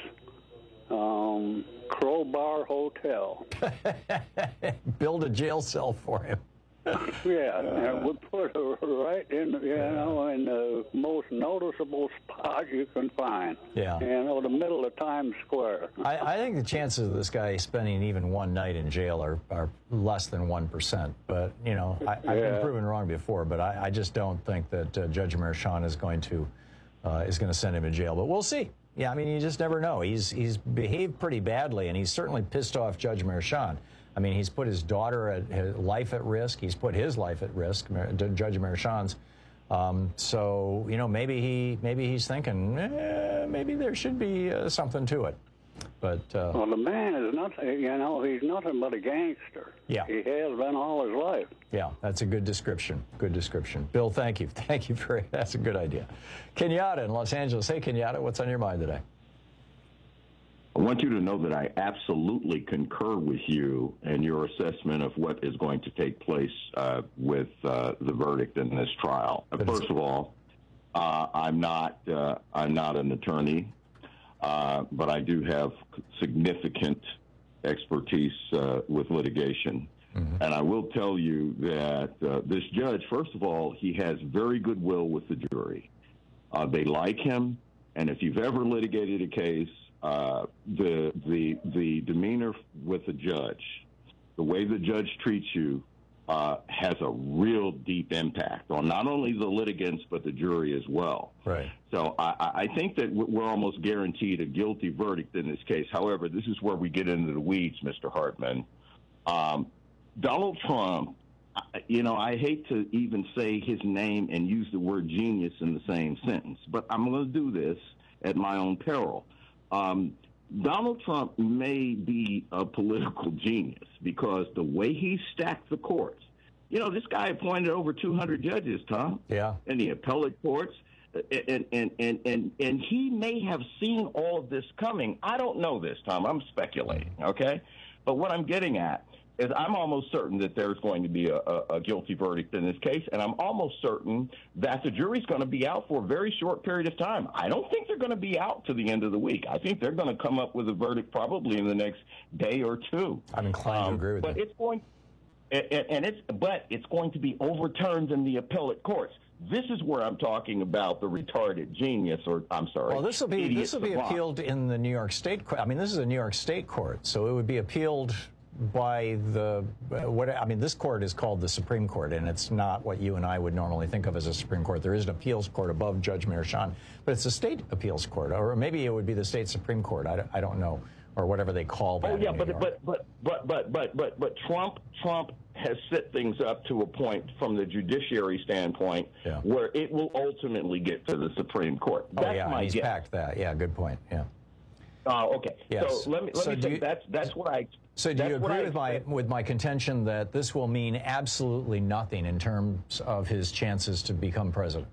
um, Crowbar Hotel. Build a jail cell for him. Yeah, and we'll put it right in, you know, in the most noticeable spot you can find. Yeah. You know, the middle of Times Square. I, I think the chances of this guy spending even one night in jail are, are less than one percent. But, you know, I, I've Yeah. been proven wrong before, but I, I just don't think that uh, Judge Merchan is going to uh, is going to send him to jail. But we'll see. Yeah, I mean, you just never know. He's he's behaved pretty badly, and he's certainly pissed off Judge Merchan. I mean, he's put his daughter at his life at risk. He's put his life at risk, Judge Merchan's. Um, so, you know, maybe he maybe he's thinking, eh, maybe there should be uh, something to it. But uh, Well, the man is not, you know, he's nothing but a gangster. Yeah. He has been all his life. yeah, that's a good description. Good description. Bill, thank you. Thank you for that's a good idea. Kenyatta in Los Angeles. Hey, Kenyatta, what's on your mind today? I want you to know that I absolutely concur with you and your assessment of what is going to take place uh, with uh, the verdict in this trial. First of all, uh, I'm not uh, I'm not an attorney, uh, but I do have significant expertise uh, with litigation. Mm-hmm. And I will tell you that uh, this judge, first of all, he has very good will with the jury. Uh, they like him, and if you've ever litigated a case, Uh, the the the demeanor with the judge, the way the judge treats you, uh, has a real deep impact on not only the litigants but the jury as well. Right. So I, I think that we're almost guaranteed a guilty verdict in this case. However, this is where we get into the weeds, Mister Hartman. Um, Donald Trump, you know, I hate to even say his name and use the word genius in the same sentence, but I'm going to do this at my own peril. Um, Donald Trump may be a political genius because the way he stacked the courts, you know, this guy appointed over two hundred judges, Tom. Yeah. In the appellate courts. And, and, and, and, and he may have seen all of this coming. I don't know this, Tom. I'm speculating, okay? But what I'm getting at is I'm almost certain that there's going to be a, a, a guilty verdict in this case, and I'm almost certain that the jury's going to be out for a very short period of time. I don't think they're going to be out to the end of the week. I think they're going to come up with a verdict probably in the next day or two. I'm inclined um, to agree with but you. But it's going, and, and it's but it's going to be overturned in the appellate courts. This is where I'm talking about the retarded genius, or I'm sorry. Well, this will be this will be savant. appealed in the New York State court. I mean, this is a New York State court, so it would be appealed by the what I mean. This court is called the Supreme Court, and it's not what you and I would normally think of as a Supreme Court. There is an appeals court above Judge Merchan, but it's a state appeals court, or maybe it would be the state Supreme Court. I, I don't know, or whatever they call that. Oh yeah, in but, New York. but but but but but but but Trump Trump has set things up to a point from the judiciary standpoint yeah. where it will ultimately get to the Supreme Court. That's oh yeah, my he's guess. packed that. Yeah, good point. Yeah. Oh, uh, okay. Yes. So let me let so me say you, that's that's what I. So do you agree with my expect. with my contention that this will mean absolutely nothing in terms of his chances to become president?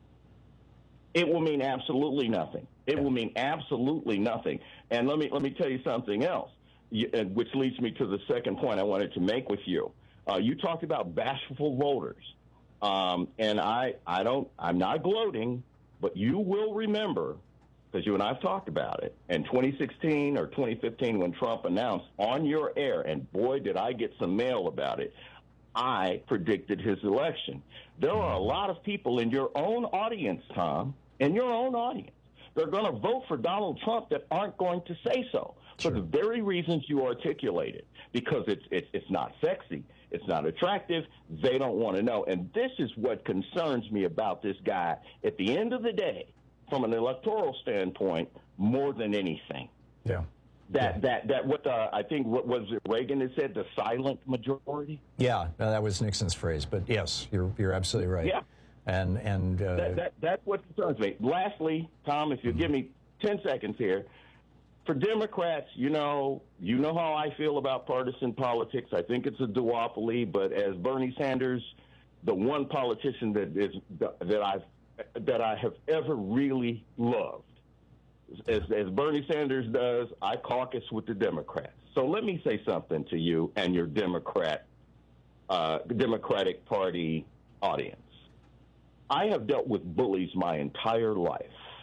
It will mean absolutely nothing. It yeah. will mean absolutely nothing. And let me let me tell you something else, you, uh, which leads me to the second point I wanted to make with you. Uh, you talked about bashful voters, um, and I I don't I'm not gloating, but you will remember, because you and I have talked about it, in twenty sixteen or twenty fifteen when Trump announced on your air, and boy, did I get some mail about it, I predicted his election. There are a lot of people in your own audience, Tom, in your own audience, they're going to vote for Donald Trump that aren't going to say so, sure. for the very reasons you articulated, because it's, it's, it's not sexy. It's not attractive. They don't want to know. And this is what concerns me about this guy. At the end of the day, from an electoral standpoint, more than anything. Yeah. That yeah. that that what the, I think what was it Reagan had said, the silent majority. Yeah, no, that was Nixon's phrase. But yes, you're you're absolutely right. Yeah. And and uh, that, that that's what concerns me. Lastly, Tom, if you mm-hmm. give me ten seconds here. For Democrats, you know, you know how I feel about partisan politics. I think it's a duopoly. But as Bernie Sanders, the one politician that is that I've that I have ever really loved, as, as Bernie Sanders does, I caucus with the Democrats. So let me say something to you and your Democrat, uh, Democratic Party audience. I have dealt with bullies my entire life.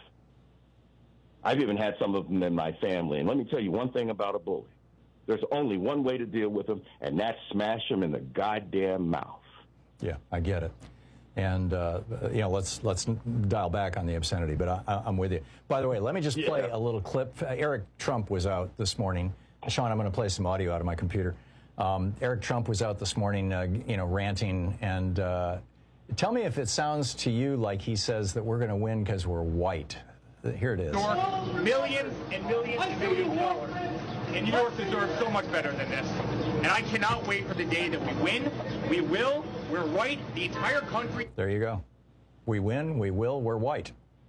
I've even had some of them in my family. And let me tell you one thing about a bully. There's only one way to deal with them, and that's smash them in the goddamn mouth. Yeah, I get it. And, uh, you know, let's let's dial back on the obscenity, but I, I'm with you. By the way, let me just play yeah. a little clip. Uh, Eric Trump was out this morning. Sean, I'm going to play some audio out of my computer. Um, Eric Trump was out this morning, uh, you know, ranting. And uh, tell me if it sounds to you like he says that we're going to win because we're white. Here it is. New York, millions and millions and millions of dollars. And New York deserves so much better than this. And I cannot wait for the day that we win. We will. We're right. The entire country. There you go. We win. We will. We're white.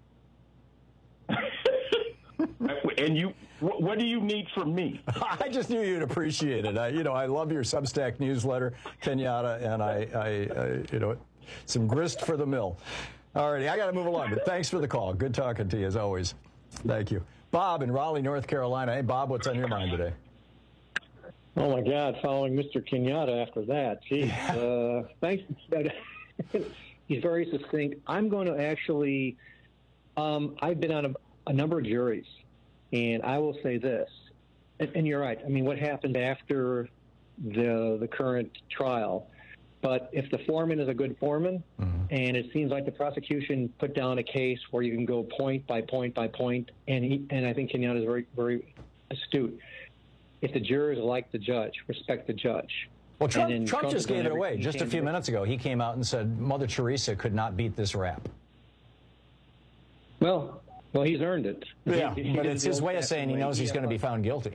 And you, what do you need from me? I just knew you'd appreciate it. I, you know, I love your Substack newsletter, Kenyatta, and I, I, I you know, some grist for the mill. All righty, I got to move along, but thanks for the call. Good talking to you, as always. Thank you. Bob in Raleigh, North Carolina. Hey, Bob, what's on your mind today? Oh, my God, following Mister Kenyatta after that. Gee, uh, thanks. He's very succinct. I'm going to actually, um, I've been on a, a number of juries, and I will say this, and, and you're right. I mean, what happened after the the current trial? But if the foreman is a good foreman, mm-hmm. and it seems like the prosecution put down a case where you can go point by point by point, and he, and I think Kenyatta is very, very astute. If the jurors like the judge, respect the judge, Well, Trump, And then Trump, Trump just has done gave it away. everything he Just a can few to- minutes ago, he came out and said Mother Teresa could not beat this rap. Well, well, he's earned it. Yeah, He- he but did it's the his way of old-fashioned saying he way. knows he's going to be found guilty.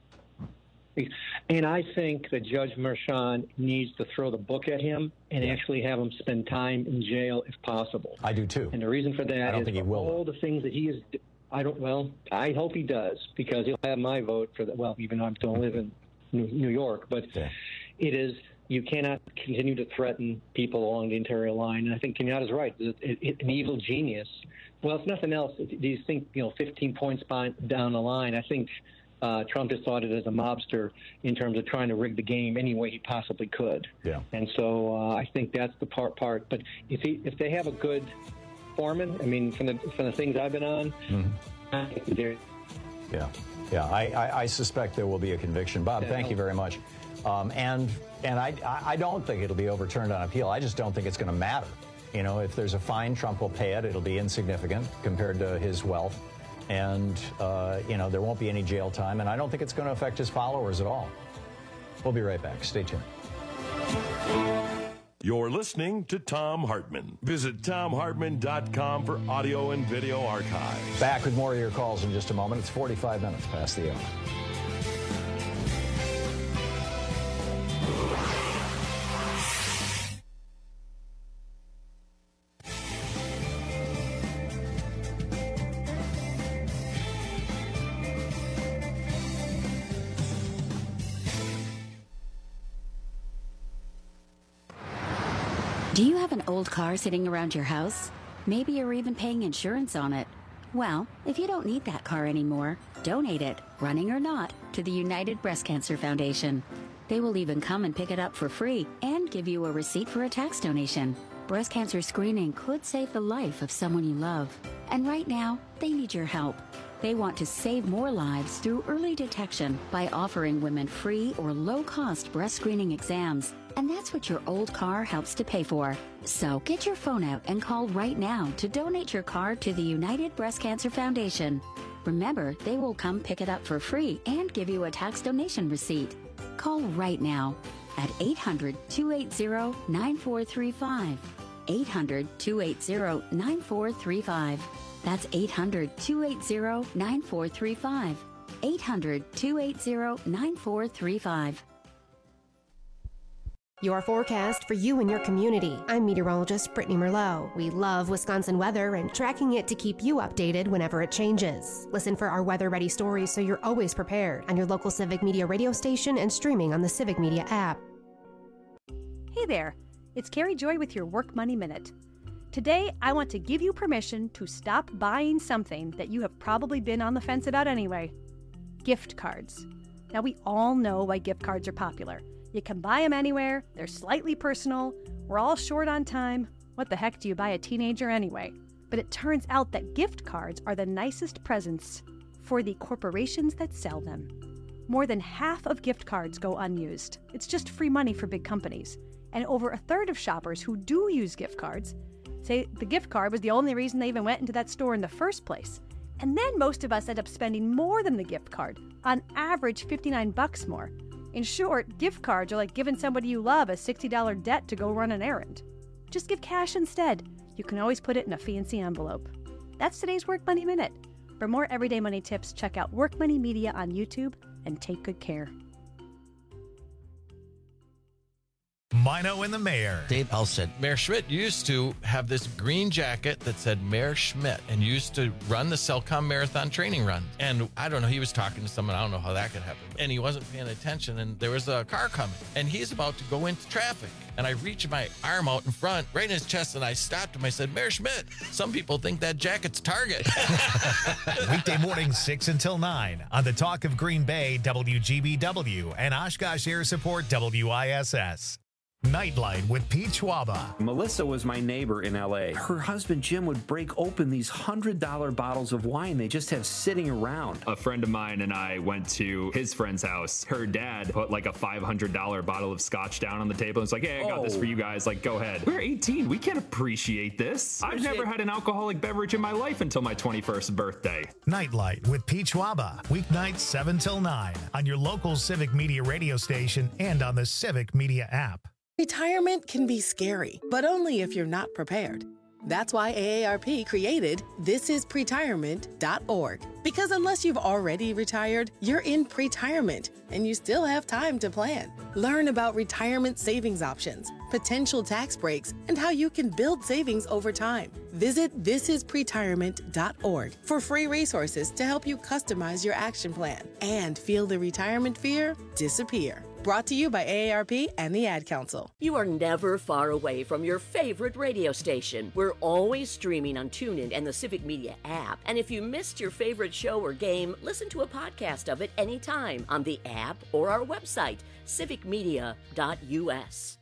And I think that Judge Merchan needs to throw the book at him and actually have him spend time in jail if possible. I do too. And the reason for that I don't is think he will. all the things that he is. I don't. Well, I hope he does, because he'll have my vote for that. Well, even though I don't live in New New York, but Yeah. it is. You cannot continue to threaten people along the interior line. And I think Kenyatta's right. It, it, it, an evil genius. Well, if nothing else, do you think, you know, fifteen points by, down the line, I think uh, Trump has thought it as a mobster in terms of trying to rig the game any way he possibly could. Yeah. And so uh, I think that's the part. Part. But if he, if they have a good foreman, I mean, from the from the things I've been on, I think they're- Yeah, yeah. I, I, I suspect there will be a conviction. Bob, thank you very much. Um, and and I I don't think it'll be overturned on appeal. I just don't think it's going to matter. You know, if there's a fine, Trump will pay it. It'll be insignificant compared to his wealth, and uh, you know, there won't be any jail time. And I don't think it's going to affect his followers at all. We'll be right back. Stay tuned. You're listening to Thom Hartmann. Visit Thom Hartmann dot com for audio and video archives. Back with more of your calls in just a moment. It's forty-five minutes past the hour. Do you have an old car sitting around your house? Maybe you're even paying insurance on it. Well, if you don't need that car anymore, donate it, running or not, to the United Breast Cancer Foundation. They will even come and pick it up for free and give you a receipt for a tax donation. Breast cancer screening could save the life of someone you love. And right now, they need your help. They want to save more lives through early detection by offering women free or low-cost breast screening exams. And that's what your old car helps to pay for. So get your phone out and call right now to donate your car to the United Breast Cancer Foundation. Remember, they will come pick it up for free and give you a tax donation receipt. Call right now at eight hundred, two eight zero, nine four three five. eight hundred, two eight zero, nine four three five. That's eight hundred, two eight zero, nine four three five. eight hundred, two eight zero, nine four three five. Your forecast for you and your community. I'm meteorologist Brittany Merlot. We love Wisconsin weather and tracking it to keep you updated whenever it changes. Listen for our weather-ready stories so you're always prepared on your local Civic Media radio station and streaming on the Civic Media app. Hey there, it's Carrie Joy with your Work Money Minute. Today, I want to give you permission to stop buying something that you have probably been on the fence about anyway. Gift cards. Now, we all know why gift cards are popular. You can buy them anywhere, they're slightly personal, we're all short on time. What the heck do you buy a teenager anyway? But it turns out that gift cards are the nicest presents for the corporations that sell them. More than half of gift cards go unused. It's just free money for big companies. And over a third of shoppers who do use gift cards say the gift card was the only reason they even went into that store in the first place. And then most of us end up spending more than the gift card, on average fifty-nine bucks more. In short, gift cards are like giving somebody you love a sixty dollars debt to go run an errand. Just give cash instead. You can always put it in a fancy envelope. That's today's Work Money Minute. For more everyday money tips, check out Work Money Media on YouTube and take good care. Mino and the Mayor. Dave Elstead. Mayor Schmidt used to have this green jacket that said Mayor Schmidt and used to run the Cellcom Marathon training run. And I don't know, he was talking to someone, I don't know how that could happen. And he wasn't paying attention and there was a car coming and he's about to go into traffic. And I reached my arm out in front, right in his chest, and I stopped him. I said, Mayor Schmidt, some people think that jacket's Target. Weekday mornings, six until nine on the Talk of Green Bay, W G B W, and Oshkosh Air Support, W I S S. Nightlight with Pete Schwaba. Melissa was my neighbor in L A. Her husband Jim would break open these one hundred dollar bottles of wine they just have sitting around. A friend of mine and I went to his friend's house. Her dad put like a five hundred dollar bottle of scotch down on the table and was like, hey, I got oh. this for you guys. Like, go ahead. We're eighteen. We can't appreciate this. I've never had an alcoholic beverage in my life until my twenty-first birthday. Nightlight with Pete Schwaba. Weeknights seven till nine on your local Civic Media radio station and on the Civic Media app. Retirement can be scary, but only if you're not prepared. That's why A A R P created this is pretirement dot org. Because unless you've already retired, you're in pretirement, and you still have time to plan. Learn about retirement savings options, potential tax breaks, and how you can build savings over time. Visit this is pretirement dot org for free resources to help you customize your action plan and feel the retirement fear disappear. Brought to you by A A R P and the Ad Council. You are never far away from your favorite radio station. We're always streaming on TuneIn and the Civic Media app. And if you missed your favorite show or game, listen to a podcast of it anytime on the app or our website, civic media dot u s.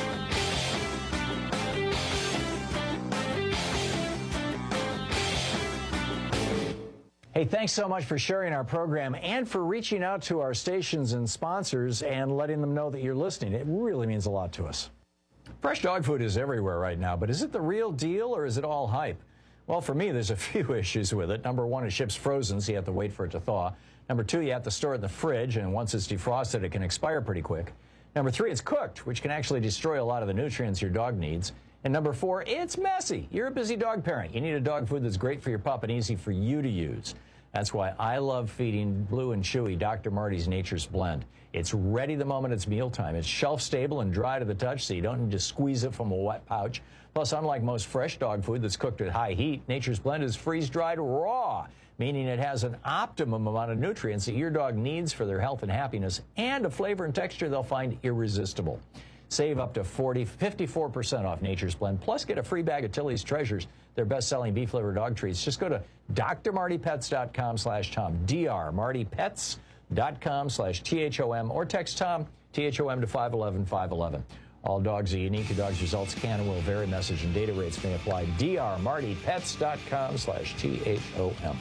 Hey, thanks so much for sharing our program and for reaching out to our stations and sponsors and letting them know that you're listening. It really means a lot to us. Fresh dog food is everywhere right now, but is it the real deal or is it all hype? Well, for me, there's a few issues with it. Number one, it ships frozen, so you have to wait for it to thaw. Number two, you have to store it in the fridge, and once it's defrosted, it can expire pretty quick. Number three, it's cooked, which can actually destroy a lot of the nutrients your dog needs. And number four, it's messy. You're a busy dog parent. You need a dog food that's great for your pup and easy for you to use. That's why I love feeding Blue and Chewy Doctor Marty's Nature's Blend. It's ready the moment it's mealtime. It's shelf-stable and dry to the touch, so you don't need to squeeze it from a wet pouch. Plus, unlike most fresh dog food that's cooked at high heat, Nature's Blend is freeze-dried raw, meaning it has an optimum amount of nutrients that your dog needs for their health and happiness, and a flavor and texture they'll find irresistible. Save up to forty, fifty-four percent off Nature's Blend, plus get a free bag of Tilly's Treasures, their best-selling beef-liver dog treats. Just go to d r marty pets dot com slash Tom, d r marty pets dot com slash T H O M, or text Tom, T H O M, to five one one, five one one. All dogs are unique. Your dog's results can and will vary. Message and data rates may apply. d r marty pets dot com slash T H O M.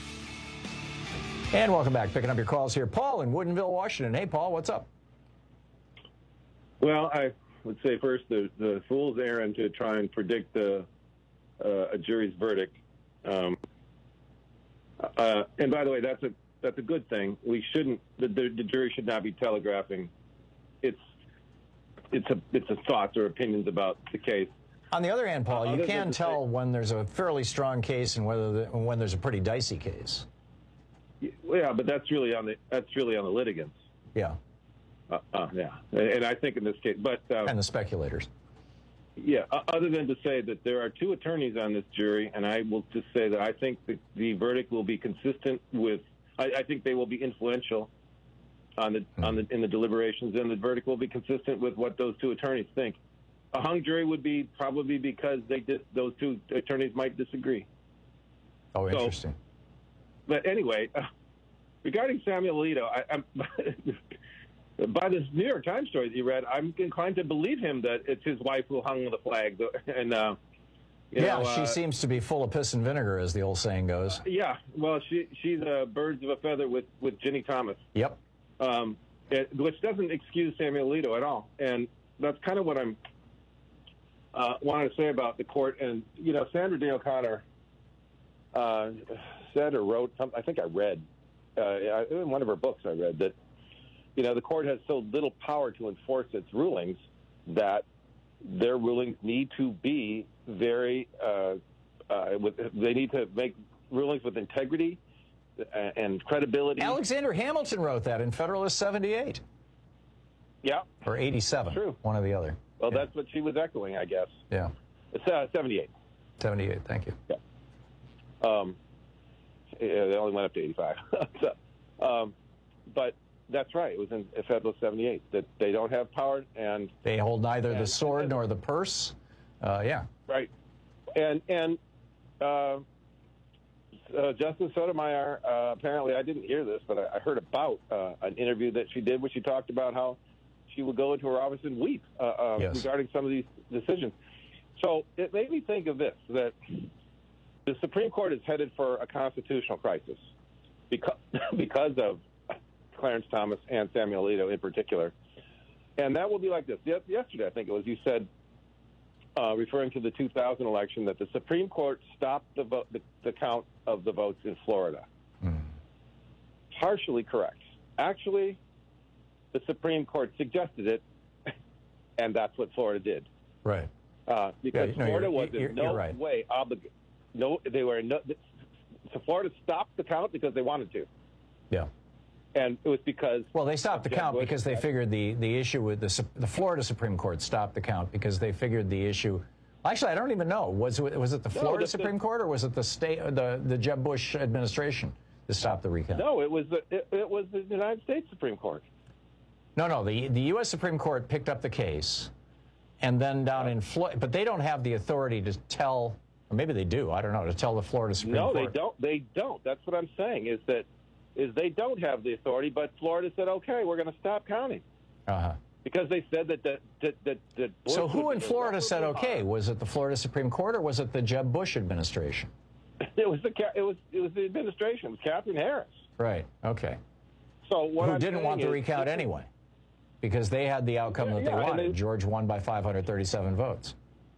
And welcome back. Picking up your calls here. Paul in Woodinville, Washington. Hey, Paul, what's up? Well, I would say first the, the fool's errand to try and predict the, uh, a jury's verdict. Um, uh, and by the way, that's a that's a good thing. We shouldn't. The, the, the jury should not be telegraphing its it's a it's a thoughts or opinions about the case. On the other hand, Paul, uh, you can tell say, when there's a fairly strong case and whether the, when there's a pretty dicey case. Yeah, but that's really on the that's really on the litigants. Yeah. Uh, uh, yeah, and I think in this case, but um, and the speculators. Yeah, uh, other than to say that there are two attorneys on this jury, and I will just say that I think that the verdict will be consistent with. I, I think they will be influential on the mm. on the in the deliberations, and the verdict will be consistent with what those two attorneys think. A hung jury would be probably because they dis, those two attorneys might disagree. Oh, interesting. So, but anyway, uh, regarding Samuel Alito, I, I'm. By this New York Times story that you read, I'm inclined to believe him that it's his wife who hung the flag. And uh, you yeah, know, she uh, seems to be full of piss and vinegar, as the old saying goes. Uh, yeah, well, she she's uh, birds of a feather with, with Ginny Thomas. Yep. Um, it, which doesn't excuse Samuel Alito at all. And that's kind of what I'm uh, wanting to say about the court. And, you know, Sandra Day O'Connor uh, said or wrote, something, I think I read, uh, in one of her books I read, that you know, the court has so little power to enforce its rulings that their rulings need to be very, uh, uh, with, they need to make rulings with integrity and credibility. Alexander Hamilton wrote that in Federalist seventy-eight. Yeah. Or eighty-seven. True. One or the other. Well, yeah. That's what she was echoing, I guess. Yeah. It's uh, seventy-eight. seventy-eight, thank you. Yeah. Um, they only went up to eighty-five. so, um, but... That's right. It was in Federalist seventy-eight that they don't have power, and they hold neither and, the sword and, nor the purse. Uh, yeah. Right. And and uh, uh, Justice Sotomayor, uh, apparently I didn't hear this, but I, I heard about uh, an interview that she did where she talked about how she would go into her office and weep uh, uh, Yes. regarding some of these decisions. So it made me think of this, that the Supreme Court is headed for a constitutional crisis because, because of Clarence Thomas and Samuel Alito in particular. And that will be like this. Ye- Yesterday, I think it was, you said, uh, referring to the two thousand election, that the Supreme Court stopped the, vote, the, the count of the votes in Florida. Mm. Partially correct. Actually, the Supreme Court suggested it, and that's what Florida did. Right. Uh, because Yeah, no, Florida you're- was you're- in no you're right. way obligated. No, they were in no. So Florida stopped the count because they wanted to, Yeah. and it was because Well, they stopped the Jeb count Bush- because they figured the, the issue with the Sup- the Florida Supreme Court stopped the count because they figured the issue. Actually, I don't even know. Was it was it the No, Florida the- the- Supreme Court or was it the state the the Jeb Bush administration that stopped the recount? No, it was the, it, it was the United States Supreme Court. No, no. The the U S Supreme Court picked up the case, and then down in Florida, but they don't have the authority to tell, or maybe they do. I don't know, to tell the Florida Supreme No, Court. they don't. They don't. That's what I'm saying. Is that is they don't have the authority, but Florida said, okay, we're going to stop counting Uh huh. because they said that that that that. that Bush So who would in be Florida said irreparably okay? Was it the Florida Supreme Court or was it the Jeb Bush administration? harmed. It was the ca- it was it was the administration. It was Catherine Harris. Right. Okay. So what Who I'm didn't saying want the is- recount anyway, because they had the outcome Yeah, that yeah, they and wanted. they- George won by five hundred thirty-seven votes.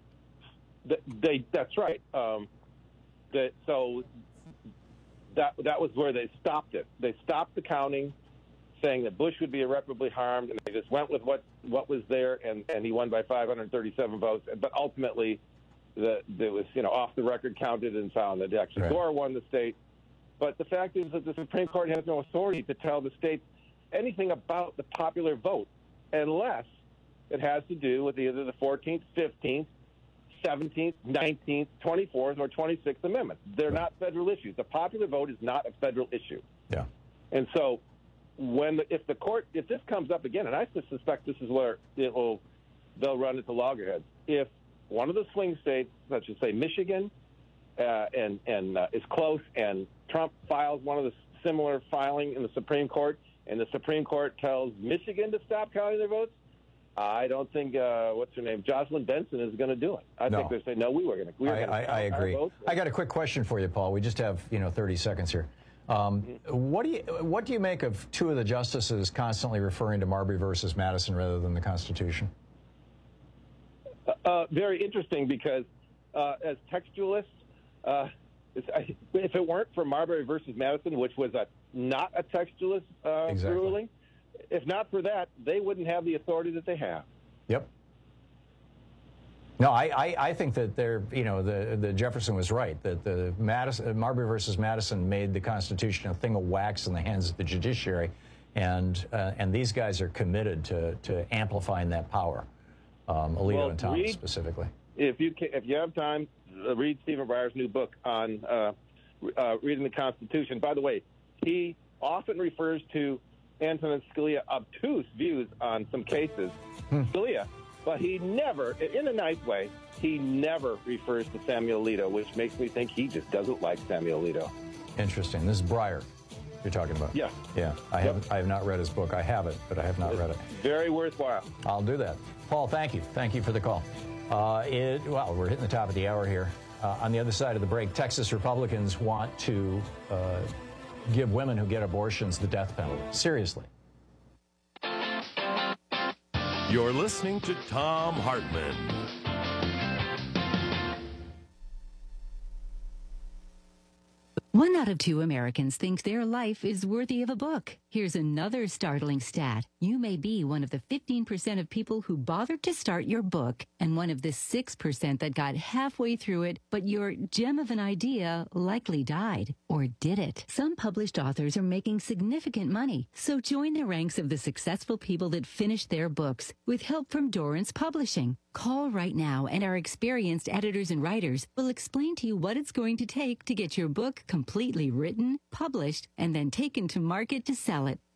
Th- They, that's right. Um, that, so that that was where they stopped it. They stopped the counting, saying that Bush would be irreparably harmed, and they just went with what, what was there, and, and he won by five hundred thirty-seven votes. But ultimately, the, there was, you know, off the record counted and found that actually Right. Gore won the state. But the fact is that the Supreme Court has no authority to tell the states anything about the popular vote unless it has to do with either the fourteenth, fifteenth, seventeenth, nineteenth, twenty-fourth, or twenty-sixth Amendment. They're not federal issues. The popular vote is not a federal issue. Yeah. And so when the, if the court, if this comes up again, and I suspect this is where it will, they'll run into loggerheads. If one of the swing states, such as, say, Michigan, uh, and, and uh, is close, and Trump files one of the similar filing in the Supreme Court, and the Supreme Court tells Michigan to stop counting their votes, I don't think, uh, what's her name, Jocelyn Benson is going to do it. I No. think they say, no, we were going to. We were I, gonna I, count I our agree. votes. I got a quick question for you, Paul. We just have you know thirty seconds here. Um, what do you what do you make of two of the justices constantly referring to Marbury versus Madison rather than the Constitution? Uh, very interesting because uh, as textualists, uh, it's, I, if it weren't for Marbury versus Madison, which was a not a textualist uh, Exactly. ruling, if not for that, they wouldn't have the authority that they have. Yep. No, I, I, I think that they're, you know, the, the Jefferson was right, that the Madison, Marbury versus Madison made the Constitution a thing of wax in the hands of the judiciary, and uh, and these guys are committed to, to amplifying that power, um, Alito Well, and Thomas read- specifically. If you can, if you have time, uh, read Stephen Breyer's new book on uh, uh, reading the Constitution. By the way, he often refers to Antonin Scalia obtuse views on some cases. Scalia. But he never, in a nice way, he never refers to Samuel Alito, which makes me think he just doesn't like Samuel Alito. Interesting. This is Breyer you're talking about. Yeah. Yeah. I haven't. I have not read his book. I have it, but I have not read it. Very worthwhile. I'll do that. Paul, thank you. Thank you for the call. Uh, it, well, we're hitting the top of the hour here. Uh, on the other side of the break, Texas Republicans want to uh, give women who get abortions the death penalty. Seriously. You're listening to Thom Hartmann. One out of two Americans think their life is worthy of a book. Here's another startling stat. You may be one of the fifteen percent of people who bothered to start your book and one of the six percent that got halfway through it, but your gem of an idea likely died. Or did it? Some published authors are making significant money, so join the ranks of the successful people that finished their books with help from Dorrance Publishing. Call right now and our experienced editors and writers will explain to you what it's going to take to get your book completely written, published, and then taken to market to sell it.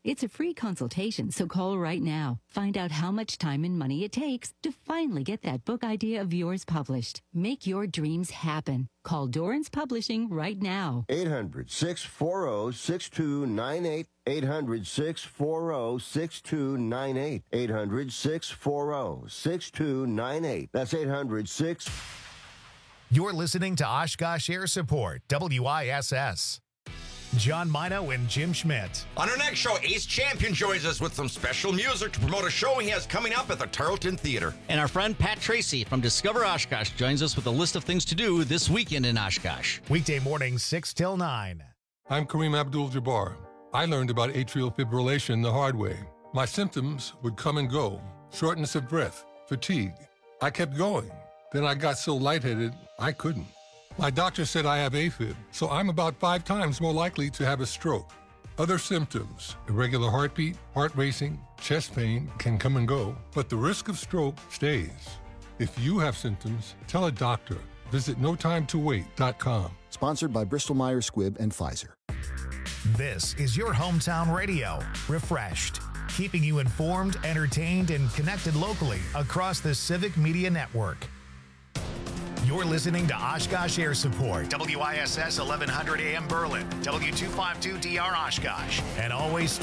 It's a free consultation, so call right now. Find out how much time and money it takes to finally get that book idea of yours published. Make your dreams happen. Call Dorrance Publishing right now. eight hundred, six four zero, six two nine eight. eight hundred, six four zero, six two nine eight. eight hundred, six four zero, six two nine eight. That's eight hundred, six. You're listening to Oshkosh Air Support, W I S S. John Mino and Jim Schmidt. On our next show, Ace Champion joins us with some special music to promote a show he has coming up at the Tarleton Theater. And our friend Pat Tracy from Discover Oshkosh joins us with a list of things to do this weekend in Oshkosh. Weekday mornings, six till nine. I'm Kareem Abdul-Jabbar. I learned about atrial fibrillation the hard way. My symptoms would come and go. Shortness of breath, fatigue. I kept going. Then I got so lightheaded, I couldn't. My doctor said I have AFib, so I'm about five times more likely to have a stroke. Other symptoms, irregular heartbeat, heart racing, chest pain can come and go, but the risk of stroke stays. If you have symptoms, tell a doctor. Visit no time to wait dot com. Sponsored by Bristol-Myers Squibb and Pfizer. This is your hometown radio, refreshed, keeping you informed, entertained, and connected locally across the Civic Media Network. You're listening to Oshkosh Air Support, W I S S eleven hundred A M Berlin, W two fifty-two D R Oshkosh, and always